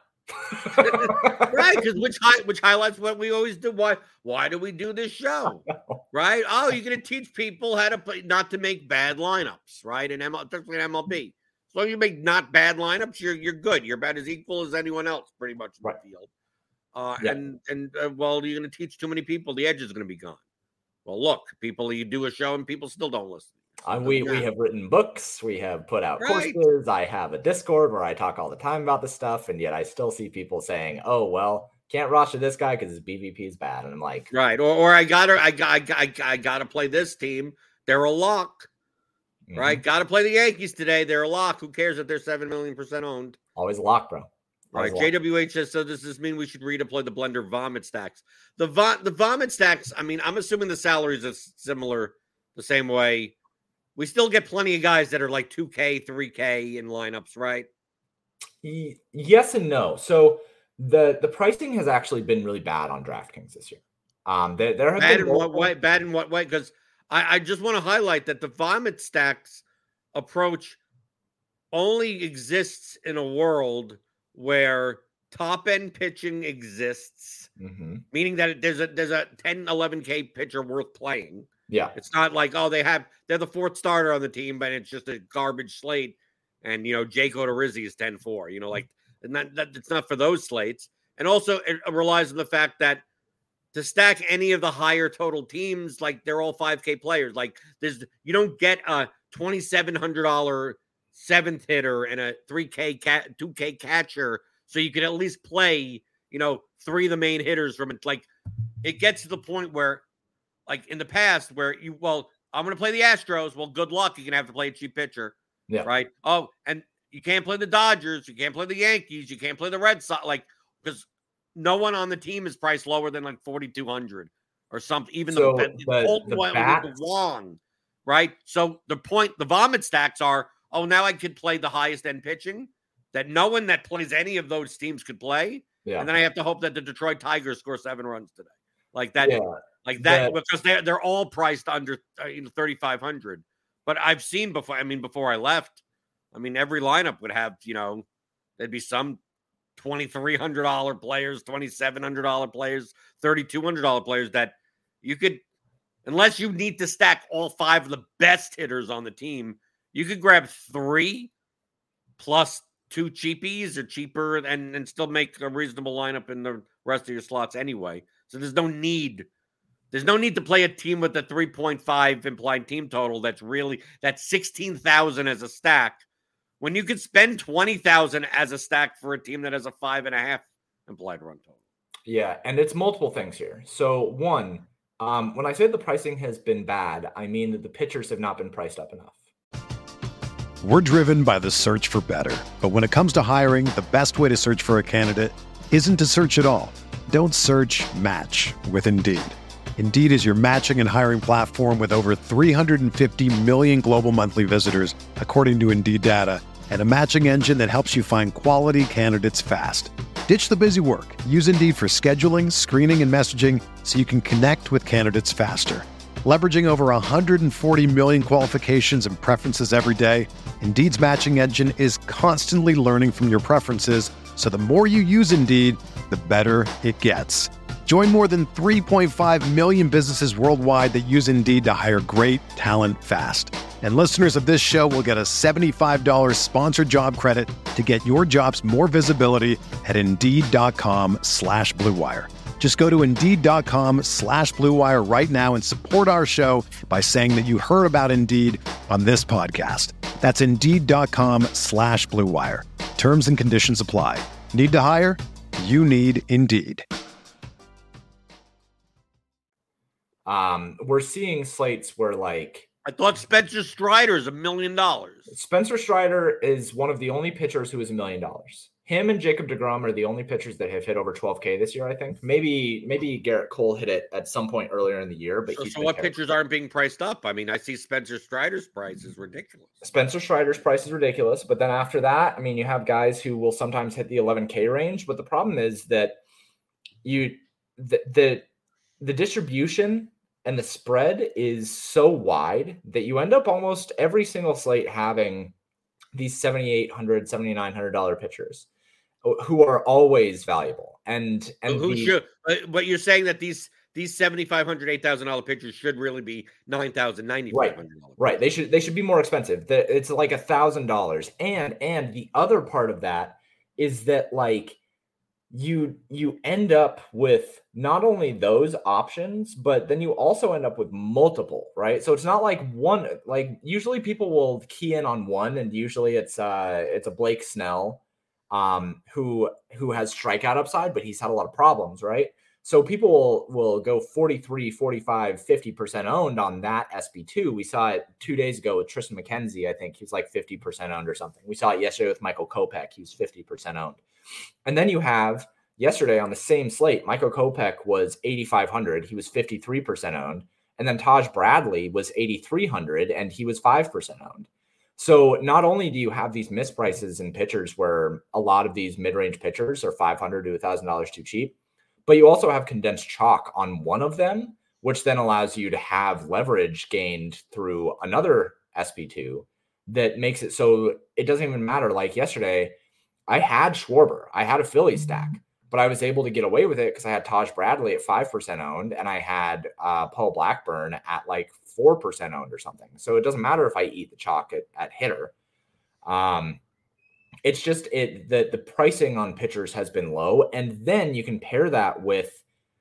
Speaker 2: Right? Because which which highlights what we always do. Why why do we do this show? Right? Oh, you're going to teach people how to play, not to make bad lineups, right? In M L, especially in M L B. So you make not bad lineups, you're you're good. You're about as equal as anyone else, pretty much in
Speaker 3: right.
Speaker 2: the field. Uh,
Speaker 3: Yeah.
Speaker 2: And, and uh, well, you're going to teach too many people, the edge is going to be gone. Well, look, people, you do a show and people still don't listen. So
Speaker 3: Uh,
Speaker 2: it
Speaker 3: we
Speaker 2: doesn't
Speaker 3: we
Speaker 2: matter.
Speaker 3: have written books. We have put out
Speaker 2: Right.
Speaker 3: courses. I have a Discord where I talk all the time about this stuff, and yet I still see people saying, "Oh well, can't roster this guy because his B V P is bad." And I'm like,
Speaker 2: Right. Or, or I got to, I got, I got, I got, I got to play this team. They're a lock.
Speaker 3: mhm,
Speaker 2: Right. Got to play the Yankees today. They're a lock. Who cares if they're seven million percent owned?
Speaker 3: always a lock, bro.
Speaker 2: Right.
Speaker 3: Always a lock.
Speaker 2: J W H says, so does this mean we should redeploy the blender vomit stacks? The vo- the vomit stacks, I mean, I'm assuming the salaries are similar the same way. We still get plenty of guys that are like two K, three K in lineups, right?
Speaker 3: Y- Yes and no. So the the pricing has actually been really bad on DraftKings this year. Um, there, there have
Speaker 2: Bad
Speaker 3: been
Speaker 2: in what
Speaker 3: multiple-
Speaker 2: way? Bad in what way? Because I, I just want to highlight that the vomit stacks approach only exists in a world where top end pitching exists,
Speaker 3: Mhm.
Speaker 2: meaning that there's a there's a ten, eleven K pitcher worth playing.
Speaker 3: Yeah,
Speaker 2: It's not like, oh, they have they're the fourth starter on the team, but it's just a garbage slate. And you know, Jake Odorizzi is ten four. You know, like and that, that it's not for those slates. And also it relies on the fact that to stack any of the higher total teams, like they're all five K players. Like there's you don't get a twenty-seven hundred dollars seventh hitter and a three K cat two K catcher. So you could at least play, you know, three of the main hitters from it. Like it gets to the point where, like in the past, where you well, I'm gonna play the Astros. Well, good luck. You're gonna have to play a cheap pitcher.
Speaker 3: yeah,
Speaker 2: Right. Oh, and you can't play the Dodgers. You can't play the Yankees. You can't play the Red Sox. Like, because no one on the team is priced lower than like forty-two hundred or something. Even
Speaker 3: So
Speaker 2: the,
Speaker 3: the-
Speaker 2: Colton
Speaker 3: the
Speaker 2: went with
Speaker 3: bats-
Speaker 2: the Wong, right? So the point, the vomit stacks are, oh, now I could play the highest end pitching that no one that plays any of those teams could play.
Speaker 3: yeah,
Speaker 2: And then I have to hope that the Detroit Tigers score seven runs today. Like that,
Speaker 3: yeah.
Speaker 2: like that,
Speaker 3: That-
Speaker 2: because they're, they're all priced under uh, you know, thirty-five hundred. But I've seen before, I mean, before I left, I mean, every lineup would have, you know, there'd be some twenty-three hundred dollars players, twenty-seven hundred dollars players, thirty-two hundred dollars players that you could, unless you need to stack all five of the best hitters on the team, you could grab three plus two cheapies or cheaper and, and still make a reasonable lineup in the rest of your slots anyway. So there's no need. There's no need to play a team with a three point five implied team total that's really, that's sixteen thousand as a stack when you could spend twenty thousand as a stack for a team that has a five and a half implied run total.
Speaker 3: Yeah, and it's multiple things here. So one, um, when I say the pricing has been bad, I mean that the pitchers have not been priced up enough.
Speaker 1: We're driven by the search for better. But when it comes to hiring, the best way to search for a candidate isn't to search at all. Don't search, match with Indeed. Indeed is your matching and hiring platform with over three hundred fifty million global monthly visitors, according to Indeed data, and a matching engine that helps you find quality candidates fast. Ditch the busy work. Use Indeed for scheduling, screening, and messaging so you can connect with candidates faster. Leveraging over one hundred forty million qualifications and preferences every day, Indeed's matching engine is constantly learning from your preferences, so the more you use Indeed, the better it gets. Join more than three point five million businesses worldwide that use Indeed to hire great talent fast. And listeners of this show will get a seventy-five dollars sponsored job credit to get your jobs more visibility at Indeed.com slash Blue Wire. Just go to Indeed.com slash Blue Wire right now and support our show by saying that you heard about Indeed on this podcast. That's Indeed.com slash Blue Wire. Terms and conditions apply. Need to hire? You need Indeed.
Speaker 3: Um, we're seeing slates where like
Speaker 2: I thought Spencer Strider's a million dollars.
Speaker 3: Spencer Strider is one of the only pitchers who is a million dollars. Him and Jacob deGrom are the only pitchers that have hit over twelve K this year, I think. Maybe maybe Garrett Cole hit it at some point earlier in the year. But
Speaker 2: So,
Speaker 3: he's
Speaker 2: so
Speaker 3: been
Speaker 2: what
Speaker 3: careful.
Speaker 2: pitchers aren't being priced up? I mean, I see Spencer Strider's price is ridiculous.
Speaker 3: Spencer Strider's price is ridiculous. But then after that, I mean, you have guys who will sometimes hit the eleven K range. But the problem is that you the the, the distribution and the spread is so wide that you end up almost every single slate having these seventy-eight hundred dollars, seventy-nine hundred dollars pitchers who are always valuable. And and
Speaker 2: who
Speaker 3: the,
Speaker 2: should? Uh, but you're saying that these these seventy-five hundred, eight thousand dollar pitchers should really be nine thousand, ninety-five hundred dollars.
Speaker 3: right. They should they should be more expensive. The, it's like a thousand dollars. And and the other part of that is that like you you end up with not only those options, but then you also end up with multiple, right? So it's not like one, like usually people will key in on one, and usually it's uh it's a Blake Snell um who who has strikeout upside, but he's had a lot of problems, right? So people will, will go forty-three, forty-five, fifty percent owned on that S B two. We saw it two days ago with Tristan McKenzie. I think he's like fifty percent owned or something. We saw it yesterday with Michael Kopech. He's fifty percent owned. And then you have yesterday on the same slate, Michael Kopech was eighty-five hundred. He was fifty-three percent owned. And then Taj Bradley was eighty-three hundred and he was five percent owned. So not only do you have these misprices in pitchers where a lot of these mid-range pitchers are five hundred to one thousand dollars too cheap, but you also have condensed chalk on one of them, which then allows you to have leverage gained through another S B two that makes it so it doesn't even matter. Like yesterday, I had Schwarber, I had a Philly stack, but I was able to get away with it because I had Taj Bradley at five percent owned and I had uh, Paul Blackburn at like four percent owned or something. So it doesn't matter if I eat the chalk at, at hitter. Um, It's just it the, the pricing on pitchers has been low. And then you can pair that with,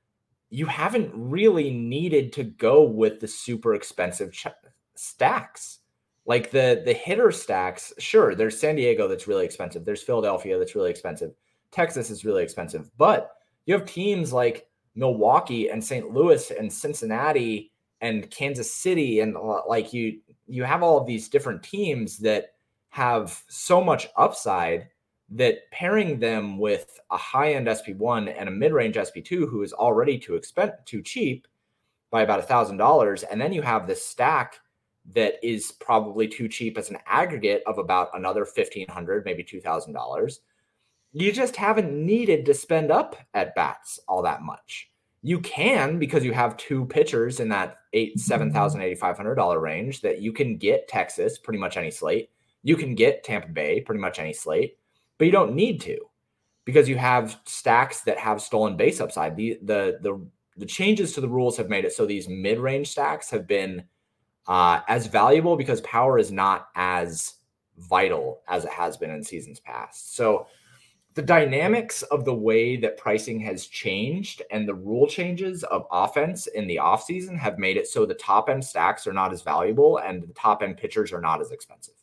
Speaker 3: you haven't really needed to go with the super expensive ch- stacks. Like the, the hitter stacks, sure, there's San Diego that's really expensive. There's Philadelphia that's really expensive. Texas is really expensive. But you have teams like Milwaukee and Saint Louis and Cincinnati and Kansas City. And like you, you have all of these different teams that have so much upside that pairing them with a high-end S P one and a mid-range S P two who is already too expensive, too cheap by about a thousand dollars, and then you have this stack that is probably too cheap as an aggregate of about another fifteen hundred, maybe two thousand dollars. You just haven't needed to spend up at bats all that much. You can, because you have two pitchers in that eight seven thousand eighty five hundred dollar range that you can get Texas pretty much any slate. You can get Tampa Bay pretty much any slate, but you don't need to because you have stacks that have stolen base upside. The the the the changes to the rules have made it so these mid-range stacks have been uh, as valuable because power is not as vital as it has been in seasons past. So the dynamics of the way that pricing has changed and the rule changes of offense in the offseason have made it so the top-end stacks are not as valuable and the top-end pitchers are not as expensive.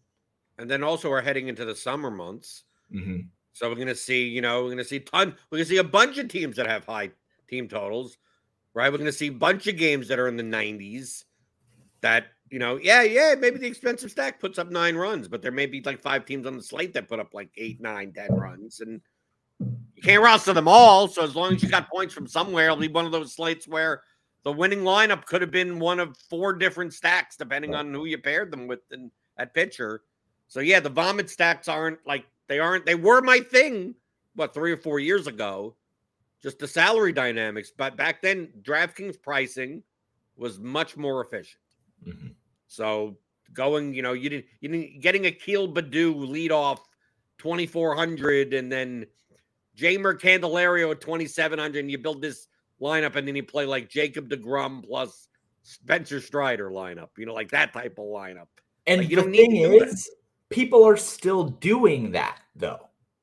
Speaker 2: And then also we're heading into the summer months.
Speaker 3: Mm-hmm.
Speaker 2: So we're going to see, you know, we're going to see ton, we're going to see a bunch of teams that have high team totals, right? We're going to see a bunch of games that are in the nineties that, you know, yeah, yeah, maybe the expensive stack puts up nine runs, but there may be like five teams on the slate that put up like eight, nine, ten runs. And you can't roster them all. So as long as you got points from somewhere, it'll be one of those slates where the winning lineup could have been one of four different stacks, depending on who you paired them with in, at pitcher. So yeah, the vomit stacks aren't like, they aren't, they were my thing, what, three or four years ago, just the salary dynamics. But back then, DraftKings pricing was much more efficient.
Speaker 3: Mm-hmm.
Speaker 2: So going, you know, you didn't, you didn't getting Akil Baddoo lead off twenty-four hundred and then Jamer Candelario at twenty-seven hundred, and you build this lineup and then you play like Jacob deGrom plus Spencer Strider lineup, you know, like that type of lineup.
Speaker 3: And
Speaker 2: like, you
Speaker 3: the
Speaker 2: don't
Speaker 3: thing
Speaker 2: need to
Speaker 3: is, do people are still doing that, though.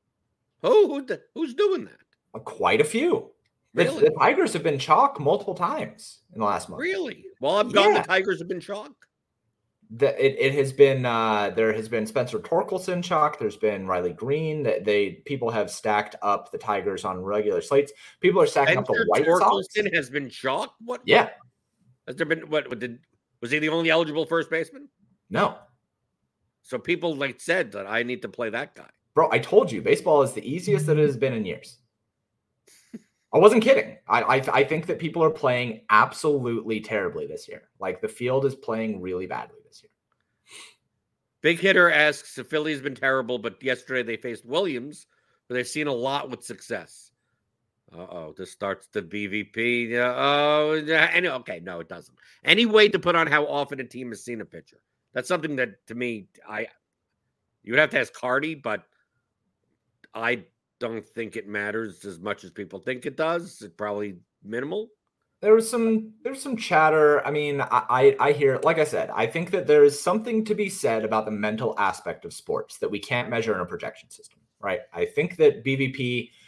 Speaker 2: Who, who the, who's doing that?
Speaker 3: Quite a few.
Speaker 2: Really?
Speaker 3: The, the Tigers have been chalk multiple times in the last month.
Speaker 2: Really? Well, I'm gone.
Speaker 3: Yeah.
Speaker 2: The Tigers have been chalk.
Speaker 3: The, it, it has been uh, there has been Spencer Torkelson chalk. There's been Riley Green. They, they people have stacked up the Tigers on regular slates. People are stacking
Speaker 2: Spencer
Speaker 3: up the White
Speaker 2: Torkelson
Speaker 3: Sox.
Speaker 2: has been chalk. What?
Speaker 3: Yeah.
Speaker 2: Has there been what? what did was he the only eligible first baseman?
Speaker 3: No.
Speaker 2: So people like said that I need to play that guy.
Speaker 3: Bro, I told you, baseball is the easiest that it has been in years. I wasn't kidding. I, I I think that people are playing absolutely terribly this year. Like the field is playing really badly this year.
Speaker 2: Big Hitter asks, the Phillies been terrible, but yesterday they faced Williams, but they've seen a lot with success. Uh-oh, this starts the B V P. Uh, oh, any, okay, no, it doesn't. Any way to put on how often a team has seen a pitcher. That's something that, to me, I you would have to ask Cardi, but I don't think it matters as much as people think it does. It's probably minimal.
Speaker 3: There was some there's some chatter. I mean, I, I I hear, like I said, I think that there is something to be said about the mental aspect of sports that we can't measure in a projection system, right? I think that B V P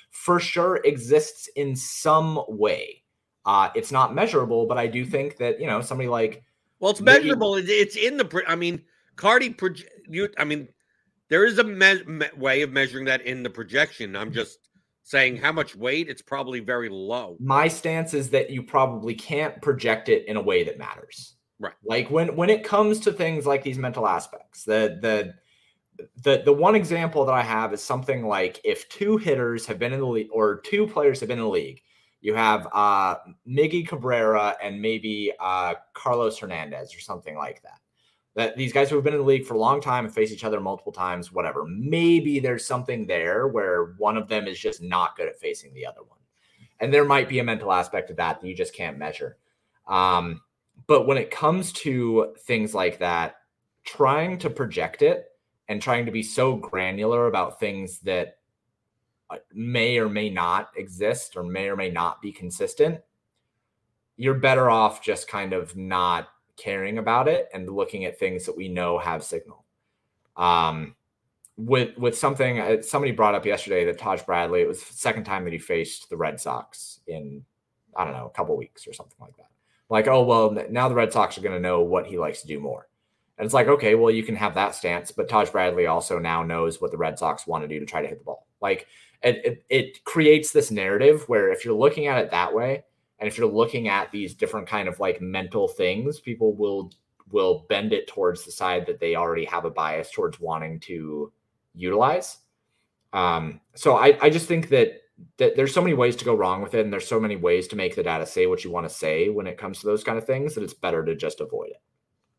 Speaker 3: for sure exists in some way. Uh, it's not measurable, but I do think that, you know, somebody like,
Speaker 2: well, it's
Speaker 3: maybe,
Speaker 2: measurable. It's in the, I mean, Cardi, you, I mean, there is a me- me- way of measuring that in the projection. I'm just saying how much weight, it's probably very low.
Speaker 3: My stance is that you probably can't project it in a way that matters.
Speaker 2: Right.
Speaker 3: Like when, when it comes to things like these mental aspects, the, the, the, the one example that I have is something like if two hitters have been in the league or two players have been in the league, you have uh, Miggy Cabrera and maybe uh, Carlos Hernandez or something like that. That these guys who have been in the league for a long time and face each other multiple times, whatever. Maybe there's something there where one of them is just not good at facing the other one. And there might be a mental aspect of that that you just can't measure. Um, but when it comes to things like that, trying to project it and trying to be so granular about things that may or may not exist or may or may not be consistent, you're better off just kind of not caring about it and looking at things that we know have signal. Um, with with something somebody brought up yesterday that Taj Bradley, it was the second time that he faced the Red Sox in, I don't know, a couple weeks or something like that. Like, oh, well, now the Red Sox are going to know what he likes to do more. And it's like, okay, well, you can have that stance, but Taj Bradley also now knows what the Red Sox want to do to try to hit the ball. Like, it, it, it creates this narrative where if you're looking at it that way, and if you're looking at these different kind of like mental things, people will will bend it towards the side that they already have a bias towards wanting to utilize. Um, so I, I just think that that there's so many ways to go wrong with it, and there's so many ways to make the data say what you want to say when it comes to those kind of things that it's better to just avoid it.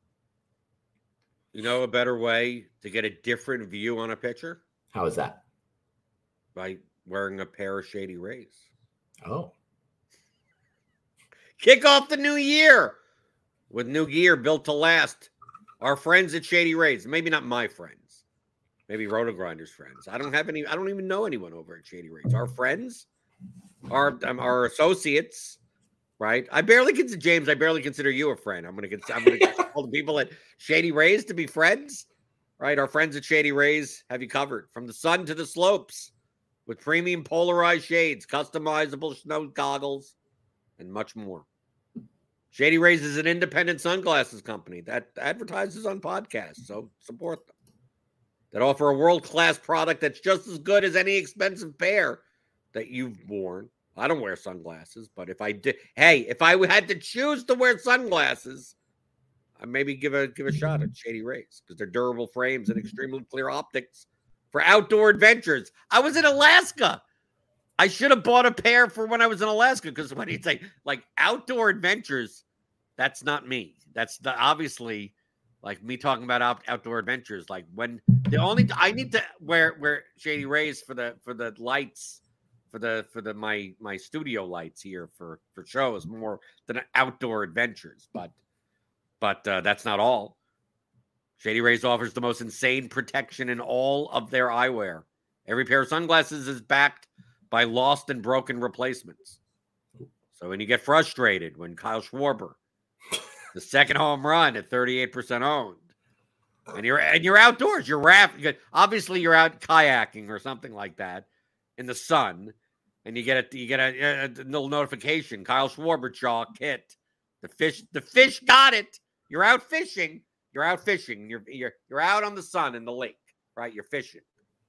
Speaker 2: You know a better way to get a different view on a pitcher?
Speaker 3: How is that?
Speaker 2: By wearing a pair of Shady Rays.
Speaker 3: Oh.
Speaker 2: Kick off the new year with new gear built to last. Our friends at Shady Rays, maybe not my friends, maybe Roto Grinders friends. I don't have any, I don't even know anyone over at Shady Rays. Our friends, our um, our associates, right? I barely consider James. I barely consider you a friend. I'm going to I'm going to get all the people at Shady Rays to be friends, right? Our friends at Shady Rays have you covered from the sun to the slopes with premium polarized shades, customizable snow goggles, and much more. Shady Rays is an independent sunglasses company that advertises on podcasts, so support them. That offer a world-class product that's just as good as any expensive pair that you've worn. I don't wear sunglasses, but if I did, hey, if I had to choose to wear sunglasses, I maybe give a give a shot at Shady Rays because they're durable frames and extremely clear optics for outdoor adventures. I was in Alaska. I should have bought a pair for when I was in Alaska because when you say like outdoor adventures, that's not me. That's the obviously like me talking about out, outdoor adventures. Like when the only I need to wear wear Shady Rays for the for the lights for the for the my my studio lights here for for shows more than outdoor adventures. But but uh, that's not all. Shady Rays offers the most insane protection in all of their eyewear. Every pair of sunglasses is backed by lost and broken replacements. So when you get frustrated when Kyle Schwarber, the second home run at thirty-eight percent owned, and you're and you're outdoors, you're rafting, obviously you're out kayaking or something like that in the sun, and you get a you get a, a little notification, Kyle Schwarber chalk hit. The fish, the fish got it. You're out fishing. You're out fishing. You're you're you're out on the sun in the lake, right? You're fishing.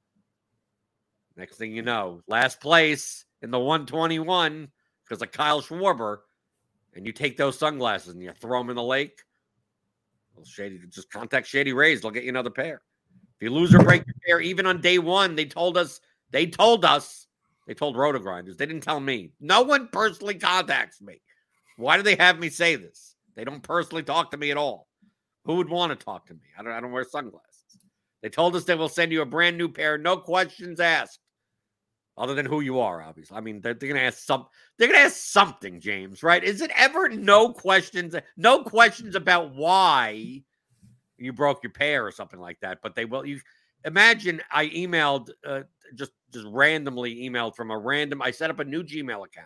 Speaker 2: Next thing you know, last place in the one twenty-one because of Kyle Schwarber, and you take those sunglasses and you throw them in the lake. Well, Shady, just contact Shady Rays. They'll get you another pair. If you lose or break your pair, even on day one, they told us, they told us, they told Roto Grinders. They didn't tell me. No one personally contacts me. Why do they have me say this? They don't personally talk to me at all. Who would want to talk to me? I don't, I don't wear sunglasses. They told us they will send you a brand new pair, no questions asked. Other than who you are, obviously. I mean, they're, they're gonna ask some. They're gonna ask something, James. Right? Is it ever no questions? No questions about why you broke your pair or something like that. But they will. You imagine I emailed uh, just just randomly emailed from a random. I set up a new Gmail account,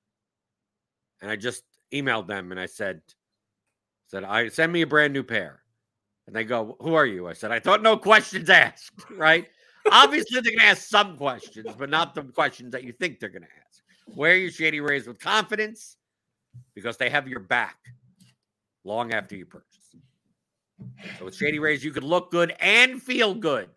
Speaker 2: and I just emailed them and I said, said I send me a brand new pair, and they go, "Who are you?" I said, "I thought no questions asked." Right? Obviously, they're going to ask some questions, but not the questions that you think they're going to ask. Wear your Shady Rays with confidence because they have your back long after you purchase. So with Shady Rays, you could look good and feel good.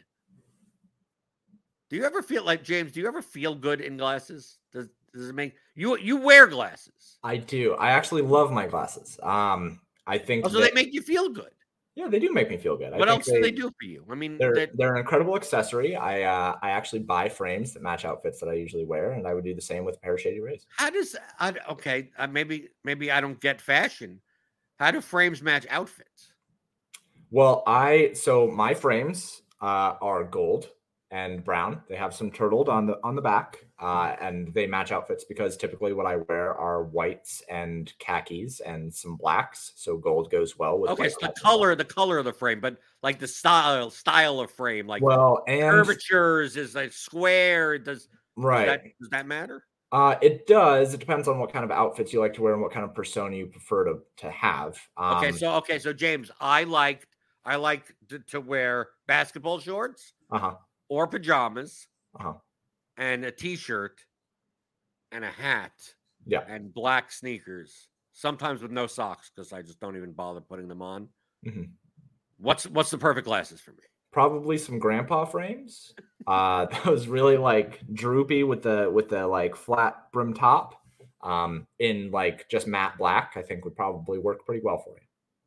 Speaker 2: Do you ever feel like, James, do you ever feel good in glasses? Does, does it make you you wear glasses?
Speaker 3: I do. I actually love my glasses. Um, I think
Speaker 2: Oh, so
Speaker 3: that,
Speaker 2: they make you feel good.
Speaker 3: Yeah, they do make me feel good.
Speaker 2: What
Speaker 3: I
Speaker 2: else
Speaker 3: think
Speaker 2: do they do for you? I mean,
Speaker 3: they're
Speaker 2: they're,
Speaker 3: they're an incredible accessory. I uh, I actually buy frames that match outfits that I usually wear, and I would do the same with a pair of Shady Rays.
Speaker 2: How does I, okay? Uh, maybe maybe I don't get fashion. How do frames match outfits?
Speaker 3: Well, I so my frames uh, are gold and brown. They have some turtled on the on the back, uh, and they match outfits because typically what I wear are whites and khakis and some blacks. So gold goes well with.
Speaker 2: Okay, so the color, the color of the frame, but like the style, style of frame, like
Speaker 3: well, and
Speaker 2: curvatures is like square. Does
Speaker 3: right?
Speaker 2: Does that, does that matter?
Speaker 3: Uh, it does. It depends on what kind of outfits you like to wear and what kind of persona you prefer to to have. Um,
Speaker 2: Okay, so okay, so James, I like I like to, to wear basketball shorts.
Speaker 3: Uh huh.
Speaker 2: Or pajamas,
Speaker 3: uh-huh.
Speaker 2: and a t-shirt, and a hat,
Speaker 3: yeah,
Speaker 2: and black sneakers. Sometimes with no socks because I just don't even bother putting them on.
Speaker 3: Mm-hmm.
Speaker 2: What's what's the perfect glasses for me?
Speaker 3: Probably some grandpa frames. Uh, those really like droopy with the with the like flat brim top, um, in like just matte black. I think would probably work pretty well for you.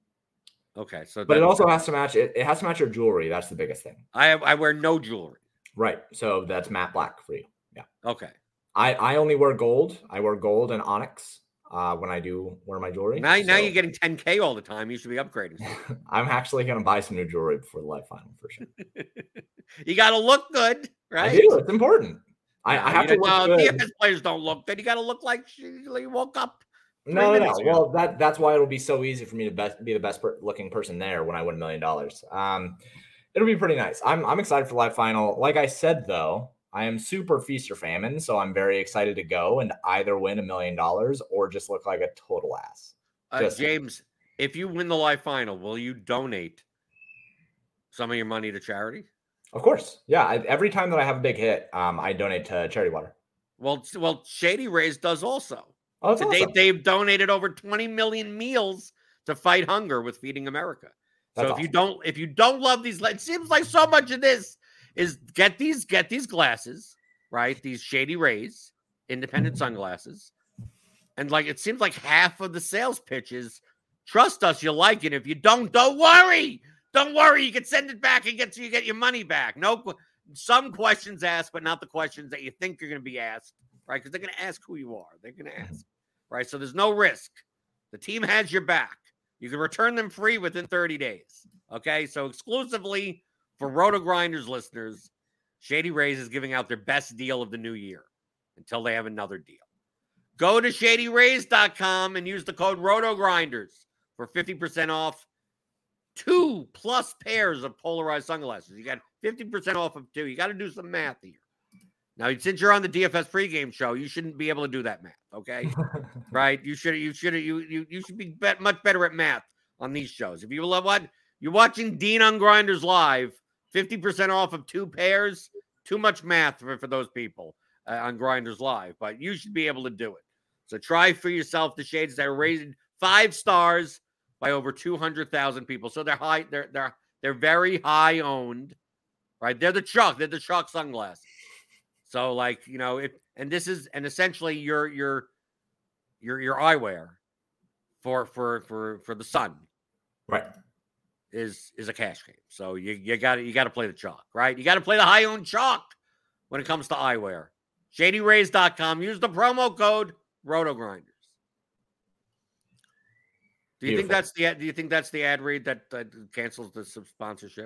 Speaker 2: Okay, so
Speaker 3: but it also has to match it. It has to match your jewelry. That's the biggest thing.
Speaker 2: I have, I wear no jewelry.
Speaker 3: Right. So that's matte black for you. Yeah.
Speaker 2: Okay.
Speaker 3: I, I only wear gold. I wear gold and onyx uh, when I do wear my jewelry.
Speaker 2: Now,
Speaker 3: so,
Speaker 2: now you're getting ten K all the time. You should be upgrading.
Speaker 3: I'm actually going to buy some new jewelry before the live final for sure.
Speaker 2: You got to look good, right?
Speaker 3: I do. It's important. I, I have to look
Speaker 2: no,
Speaker 3: good.
Speaker 2: D F S players don't look good. You got to look like you woke up.
Speaker 3: No, no, no. Well, that that's why it'll be so easy for me to best, be the best per- looking person there when I win a million dollars. Um, it'll be pretty nice. I'm I'm excited for the live final. Like I said, though, I am super feast or famine, so I'm very excited to go and either win a million dollars or just look like a total ass.
Speaker 2: Uh, James, if you win the live final, will you donate some of your money to charity?
Speaker 3: Of course, yeah. I, every time that I have a big hit, um, I donate to Charity Water.
Speaker 2: Well, well, Shady Rays does also.
Speaker 3: Oh,
Speaker 2: to
Speaker 3: awesome.
Speaker 2: date, they've donated over twenty million meals to fight hunger with Feeding America. So
Speaker 3: That's
Speaker 2: if
Speaker 3: awesome.
Speaker 2: you don't, if you don't love these, it seems like so much of this is get these, get these glasses, right? These Shady Rays, independent sunglasses, and like it seems like half of the sales pitches. Trust us, you like it. If you don't, don't worry. Don't worry. You can send it back and get you get your money back. No, some questions asked, but not the questions that you think you're going to be asked, right? Because they're going to ask who you are. They're going to ask. Right, so there's no risk. The team has your back. You can return them free within thirty days. Okay, so exclusively for Roto Grinders listeners, Shady Rays is giving out their best deal of the new year until they have another deal. Go to shady rays dot com and use the code Roto Grinders for fifty percent off two plus pairs of polarized sunglasses. You got fifty percent off of two. You got to do some math here. Now, since you're on the D F S pregame show, you shouldn't be able to do that math, okay? Right? You should, you should, you you you should be bet, much better at math on these shows. If you love what you're watching, Dean on Grinders live, fifty percent off of two pairs. Too much math for, for those people uh, on Grinders live, but you should be able to do it. So try for yourself the shades that are rated five stars by over two hundred thousand people. So they're high, they're they're they're very high owned, right? They're the Chuck, they're the Chuck sunglasses. So, like, you know, if and this is and essentially your your your your eyewear for for for for the sun,
Speaker 3: right?
Speaker 2: Is is a cash game. So you you got to you got to play the chalk, right? You got to play the high owned chalk when it comes to eyewear. shady rays dot com. Use the promo code Roto Grinders. Do you Beautiful. think that's the do you think that's the ad read that, that cancels the sponsorship?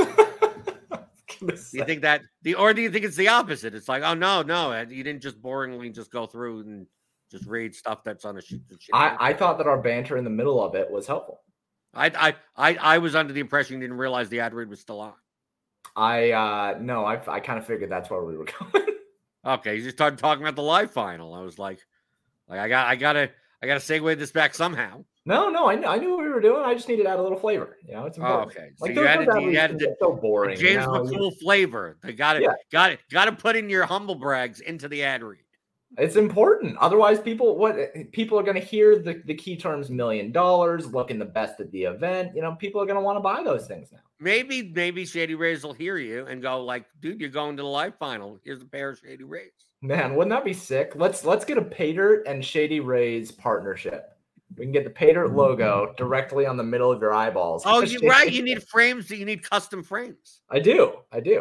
Speaker 2: Do you think that the or do you think it's the opposite? It's like, oh no, no, you didn't just boringly just go through and just read stuff that's on a sheet.
Speaker 3: I, I thought that our banter in the middle of it was helpful.
Speaker 2: I I I, I was under the impression you didn't realize the ad read was still on.
Speaker 3: I uh no, I I kind of figured that's where we were going.
Speaker 2: Okay, you just started talking about the live final. I was like, like I got I gotta I got to segue this back somehow.
Speaker 3: No, no, I knew, I knew what we were doing. I just needed to add a little flavor. You know, it's important.
Speaker 2: Oh, okay.
Speaker 3: So like
Speaker 2: you
Speaker 3: those,
Speaker 2: added,
Speaker 3: those
Speaker 2: you added the,
Speaker 3: so boring.
Speaker 2: the James
Speaker 3: you know?
Speaker 2: McCool flavor. They got it.
Speaker 3: Yeah.
Speaker 2: Got it. Got to put in your humble brags into the ad read.
Speaker 3: It's important. Otherwise, people what people are going to hear the, the key terms million dollars, looking the best at the event. You know, people are going to want to buy those things now.
Speaker 2: Maybe, maybe Shady Rays will hear you and go like, dude, you're going to the live final. Here's a pair of Shady Rays.
Speaker 3: Man, wouldn't that be sick? Let's let's get a Paydirt and Shady Rays partnership. We can get the Paydirt logo directly on the middle of your eyeballs.
Speaker 2: Oh, you're right. You need frames. You need custom frames.
Speaker 3: I do. I do.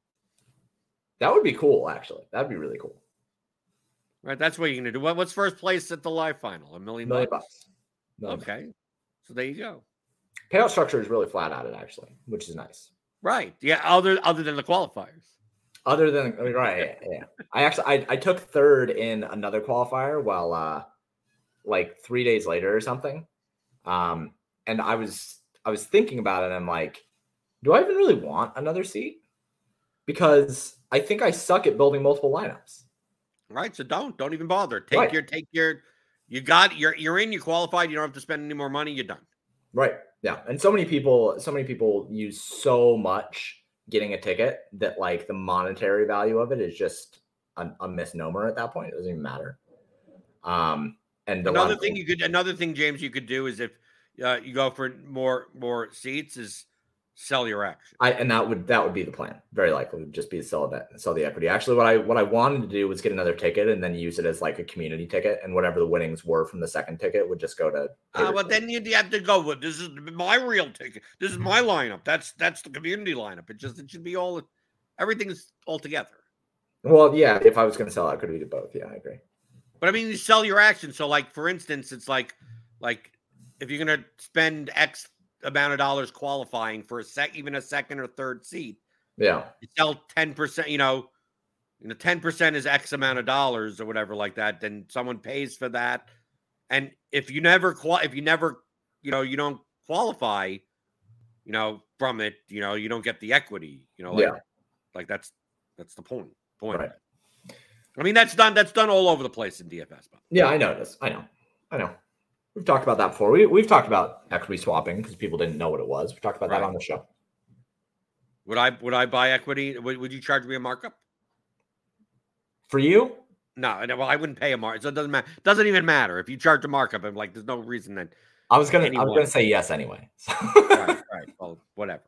Speaker 3: That would be cool, actually. That'd be really cool.
Speaker 2: Right, that's what you're gonna do. What, what's first place at the live final? A million,
Speaker 3: million
Speaker 2: bucks.
Speaker 3: bucks. Million
Speaker 2: okay,
Speaker 3: bucks.
Speaker 2: So there you go.
Speaker 3: Payout structure is really flat out it actually, which is nice.
Speaker 2: Right. Yeah. Other other than the qualifiers.
Speaker 3: Other than right. Yeah. yeah. I actually I, I took third in another qualifier while uh like three days later or something. Um, and I was I was thinking about it. And I'm like, do I even really want another seat? Because I think I suck at building multiple lineups.
Speaker 2: Right, so don't don't even bother. Take
Speaker 3: right.
Speaker 2: your take your you got you're you're in, you're qualified, you don't have to spend any more money, you're done.
Speaker 3: Right. Yeah. And so many people, so many people use so much getting a ticket that like the monetary value of it is just a, a misnomer at that point. It doesn't even matter. Um and
Speaker 2: another thing you could another thing, James, you could do is if uh, you go for more more seats is sell your action.
Speaker 3: I and that would that would be the plan. Very likely would just be to sell that sell the equity. Actually, what I what I wanted to do was get another ticket and then use it as like a community ticket, and whatever the winnings were from the second ticket would just go to.
Speaker 2: Uh, but then you'd have to go with this is my real ticket. This is my lineup. That's that's the community lineup. It just it should be all everything is all together.
Speaker 3: Well, yeah. If I was going to sell, I could do both. Yeah, I agree.
Speaker 2: But I mean, you sell your action. So, like for instance, it's like like if you're going to spend X amount of dollars qualifying for a sec, even a second or third seat.
Speaker 3: Yeah.
Speaker 2: You sell ten percent, you know, you know, ten percent is X amount of dollars or whatever like that. Then someone pays for that. And if you never, qual- if you never, you know, you don't qualify, you know, from it, you know, you don't get the equity, you know, like,
Speaker 3: yeah.
Speaker 2: like that's, that's the point, point.
Speaker 3: Right.
Speaker 2: I mean, that's done, that's done all over the place in D F S.
Speaker 3: Yeah, I know this. I know. I know. We've talked about that before. We, we've talked about equity swapping because people didn't know what it was. We talked about right. that on the show.
Speaker 2: Would I would I buy equity? Would, would you charge me a markup?
Speaker 3: For you?
Speaker 2: No, well, I wouldn't pay a markup. So it doesn't matter. Doesn't even matter. If you charge a markup, I'm like, there's no reason that
Speaker 3: I was gonna anyone... I was gonna say yes anyway.
Speaker 2: right, right. Well, whatever.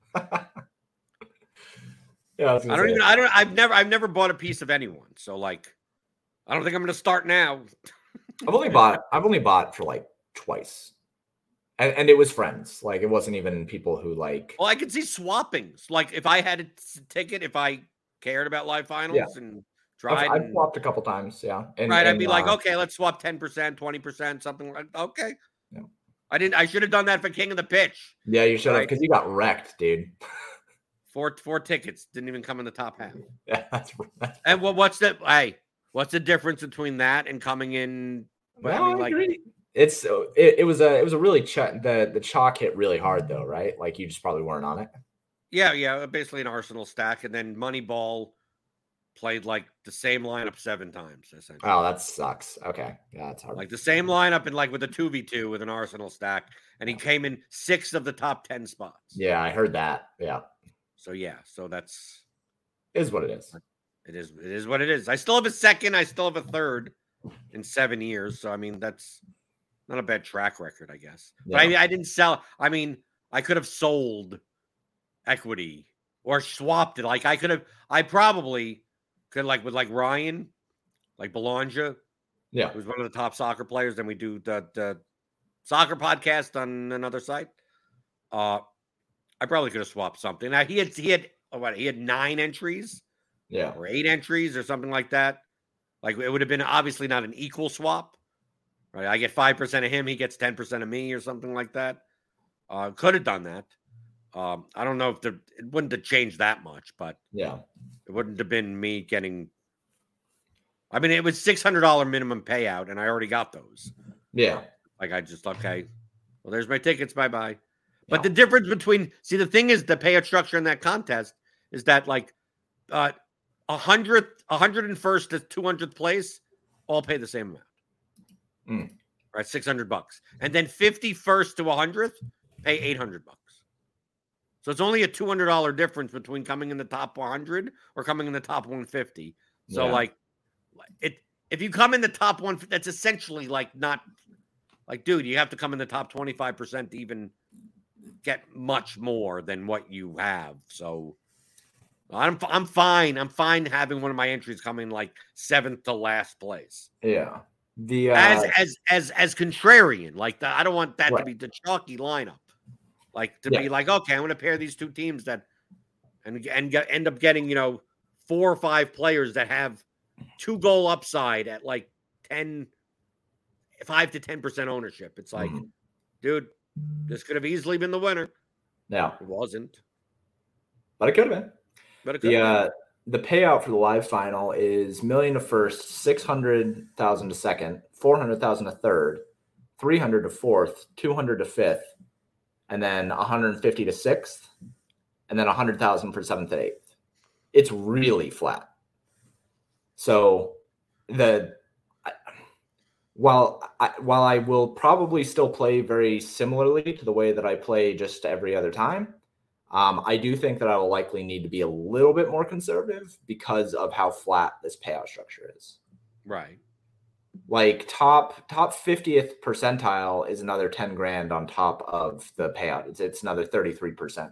Speaker 3: yeah, I,
Speaker 2: I don't even I don't I've never I've never bought a piece of anyone. So like I don't think I'm gonna start now.
Speaker 3: I've only bought I've only bought for like twice. And and it was friends. Like it wasn't even people who like
Speaker 2: well, I could see swappings. Like if I had a ticket, if I cared about live finals yeah. and tried
Speaker 3: I've, I've
Speaker 2: and,
Speaker 3: swapped a couple times, yeah. And,
Speaker 2: right.
Speaker 3: and,
Speaker 2: I'd be uh, like, okay, let's swap ten percent, twenty percent, something like okay.
Speaker 3: Yeah.
Speaker 2: I didn't I should have done that for King of the Pitch.
Speaker 3: Yeah, you should have because you got wrecked, dude.
Speaker 2: Four four tickets didn't even come in the top half.
Speaker 3: Yeah, that's, that's
Speaker 2: and what what's the hey, what's the difference between that and coming in?
Speaker 3: Well,
Speaker 2: I mean, like
Speaker 3: agree. It's it, it was a it was a really ch- the the chalk hit really hard though, right? Like you just probably weren't on it.
Speaker 2: Yeah, yeah, basically an Arsenal stack, and then Moneyball played like the same lineup seven times. Essentially.
Speaker 3: Oh, that sucks. Okay, yeah, that's hard.
Speaker 2: Like the same lineup and like with a two v two with an Arsenal stack, and he came in six of the top ten spots.
Speaker 3: Yeah, I heard that. Yeah.
Speaker 2: So yeah, so that's
Speaker 3: is what it is.
Speaker 2: It is. It is what it is. I still have a second. I still have a third in seven years. So I mean, that's not a bad track record, I guess. Yeah. But I mean, I didn't sell. I mean, I could have sold equity or swapped it. Like I could have. I probably could, like with like Ryan, like Belongia.
Speaker 3: Yeah,
Speaker 2: who's one of the top soccer players. Then we do the the soccer podcast on another site. Uh, I probably could have swapped something. Now he had he had oh, what he had nine entries.
Speaker 3: Yeah,
Speaker 2: or eight entries or something like that. Like it would have been obviously not an equal swap, right? I get five percent of him, he gets ten percent of me, or something like that. Uh, could have done that. Um, I don't know if the it wouldn't have changed that much, but
Speaker 3: yeah,
Speaker 2: it wouldn't have been me getting. I mean, it was six hundred dollar minimum payout, and I already got those.
Speaker 3: Yeah,
Speaker 2: like I just okay. Well, there's my tickets. Bye bye. But yeah. the difference between see the thing is the payout structure in that contest is that like. Uh, A hundredth, a hundred and first to two hundredth place, all pay the same amount.
Speaker 3: Mm.
Speaker 2: right? six hundred bucks. And then fifty-first to one hundredth, pay eight hundred bucks. So it's only a two hundred dollars difference between coming in the top one hundred or coming in the top one fifty. So, yeah. like, it if you come in the top one, that's essentially like not like, dude, you have to come in the top twenty-five percent to even get much more than what you have. So I'm I'm fine. I'm fine having one of my entries coming like seventh to last place.
Speaker 3: Yeah. The uh,
Speaker 2: as as as as contrarian, like the, I don't want that
Speaker 3: right.
Speaker 2: to be the chalky lineup. Like to
Speaker 3: yeah.
Speaker 2: be like, okay, I'm going to pair these two teams that and and get, end up getting, you know, four or five players that have two goal upside at like ten, five to ten percent ownership. It's like, mm-hmm. dude, this could have easily been the winner.
Speaker 3: Yeah,
Speaker 2: it wasn't,
Speaker 3: but it could have been.
Speaker 2: But it could
Speaker 3: the
Speaker 2: have
Speaker 3: uh,
Speaker 2: been.
Speaker 3: The payout for the live final is million to first, six hundred thousand to second, four hundred thousand to third, three hundred to fourth, two hundred to fifth, and then one hundred fifty to sixth, and then one hundred thousand for seventh and eighth. It's really flat. So the while I, while I will probably still play very similarly to the way that I play just every other time, um, I do think that I will likely need to be a little bit more conservative because of how flat this payout structure is.
Speaker 2: Right.
Speaker 3: Like top top fiftieth percentile is another ten grand on top of the payout. It's it's another thirty-three percent.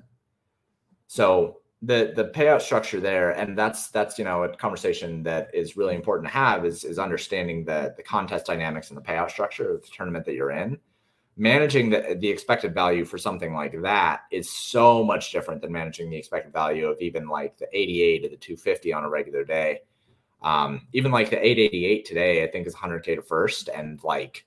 Speaker 3: So the the payout structure there, and that's that's you know a conversation that is really important to have is is understanding the the contest dynamics and the payout structure of the tournament that you're in. Managing the the expected value for something like that is so much different than managing the expected value of even like the eighty-eight or the two fifty on a regular day. Um, even like the eight eighty-eight today, I think is one hundred K to first and like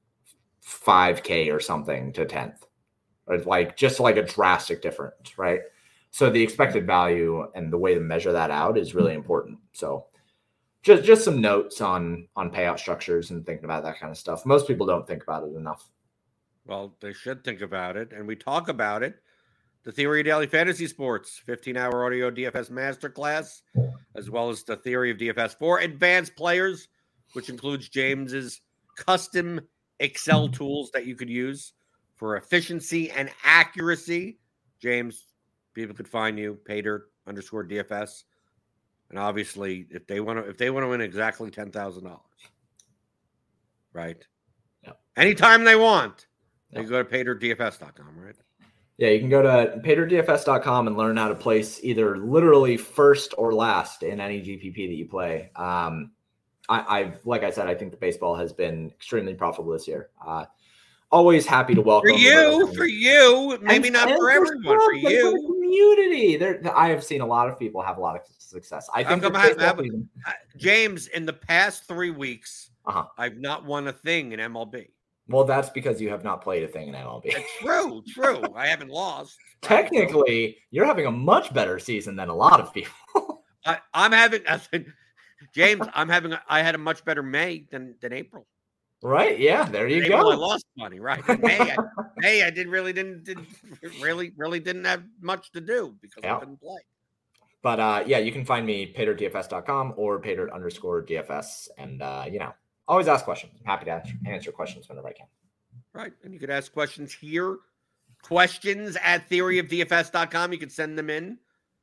Speaker 3: five K or something to tenth, or like just like a drastic difference, right? So the expected value and the way to measure that out is really important. So just just some notes on on payout structures and thinking about that kind of stuff. Most people don't think about it enough.
Speaker 2: Well, they should think about it, and we talk about it. The Theory of Daily Fantasy Sports fifteen-hour audio D F S masterclass, as well as the Theory of D F S for advanced players, which includes James's custom Excel tools that you could use for efficiency and accuracy. James, people could find you, Pater underscore D F S, and obviously, if they want to, if they want to win exactly ten thousand dollars, right?
Speaker 3: Yep.
Speaker 2: Anytime they want, they
Speaker 3: yep.
Speaker 2: go to pater D F S dot com, right?
Speaker 3: Yeah, you can go to pater D F S dot com and learn how to place either literally first or last in any G P P that you play. Um, I, I've, like I said, I think the baseball has been extremely profitable this year. Uh, always happy to welcome
Speaker 2: for you, for you, maybe
Speaker 3: and,
Speaker 2: not
Speaker 3: and
Speaker 2: for everyone, for, for you.
Speaker 3: For the community, there, I have seen a lot of people have a lot of success. I think
Speaker 2: have, have, even... James, in the past three weeks, uh-huh. I've not won a thing in M L B.
Speaker 3: Well, that's because you have not played a thing in M L B.
Speaker 2: It's true, true. I haven't lost.
Speaker 3: Technically, right? You're having a much better season than a lot of people.
Speaker 2: I, I'm having, I said, James, I'm having, a, I had a much better May than, than April.
Speaker 3: Right? Yeah, there you
Speaker 2: in
Speaker 3: go.
Speaker 2: April, I lost money, right? In May, I, May, I didn't really didn't, didn't really really didn't have much to do because yeah. I couldn't play.
Speaker 3: But uh, yeah, you can find me pater D F S dot com or pater underscore D F S, and uh, you know. Always ask questions. I'm happy to answer, answer questions whenever I can.
Speaker 2: Right. And you could ask questions here. Questions at theory of D F S dot com. You can send them in.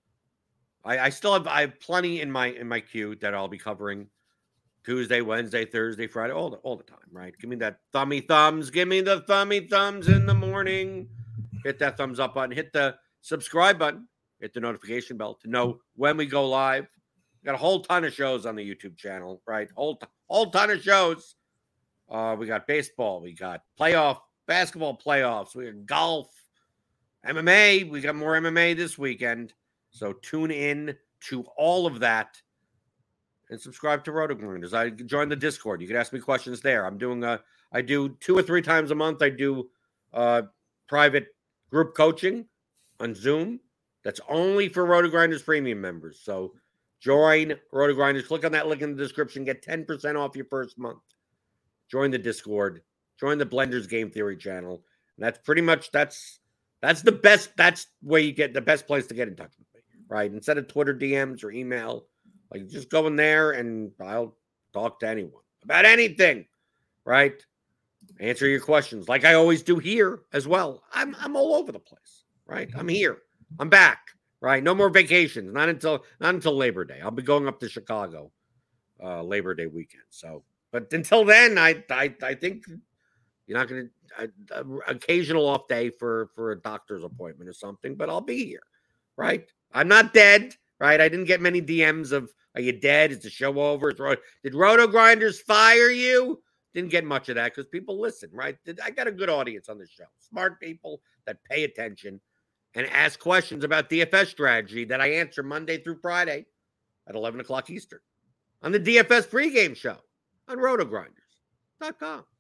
Speaker 2: I, I still have I have plenty in my in my queue that I'll be covering Tuesday, Wednesday, Thursday, Friday, all the all the time, right? Give me that thummy thumbs. Give me the thummy thumbs in the morning. Hit that thumbs up button. Hit the subscribe button. Hit the notification bell to know when we go live. Got a whole ton of shows on the YouTube channel, right? Whole t- whole ton of shows. Uh, we got baseball, we got playoff basketball playoffs, we got golf, M M A. We got more M M A this weekend, so tune in to all of that and subscribe to RotoGrinders. I join the Discord. You can ask me questions there. I'm doing a, I do two or three times a month. I do uh, private group coaching on Zoom. That's only for RotoGrinders premium members. So. Join RotoGrinders. Click on that link in the description. Get ten percent off your first month. Join the Discord. Join the Blenders Game Theory channel. And that's pretty much, that's that's the best, that's where you get the best place to get in touch with me, right? Instead of Twitter D Ms or email, like just go in there and I'll talk to anyone about anything, right? answer your questions like I always do here as well. I'm I'm all over the place, right? I'm here. I'm back, right? No more vacations. Not until not until Labor Day. I'll be going up to Chicago uh, Labor Day weekend. So, but until then, I I I think you're not going to occasional off day for for a doctor's appointment or something. But I'll be here, right? I'm not dead, right? I didn't get many D Ms of "Are you dead? Is the show over?" Did Roto Grinders fire you? Didn't get much of that because people listen, right? I got a good audience on the show. Smart people that pay attention and ask questions about D F S strategy that I answer Monday through Friday at eleven o'clock Eastern on the D F S pregame show on roto grinders dot com.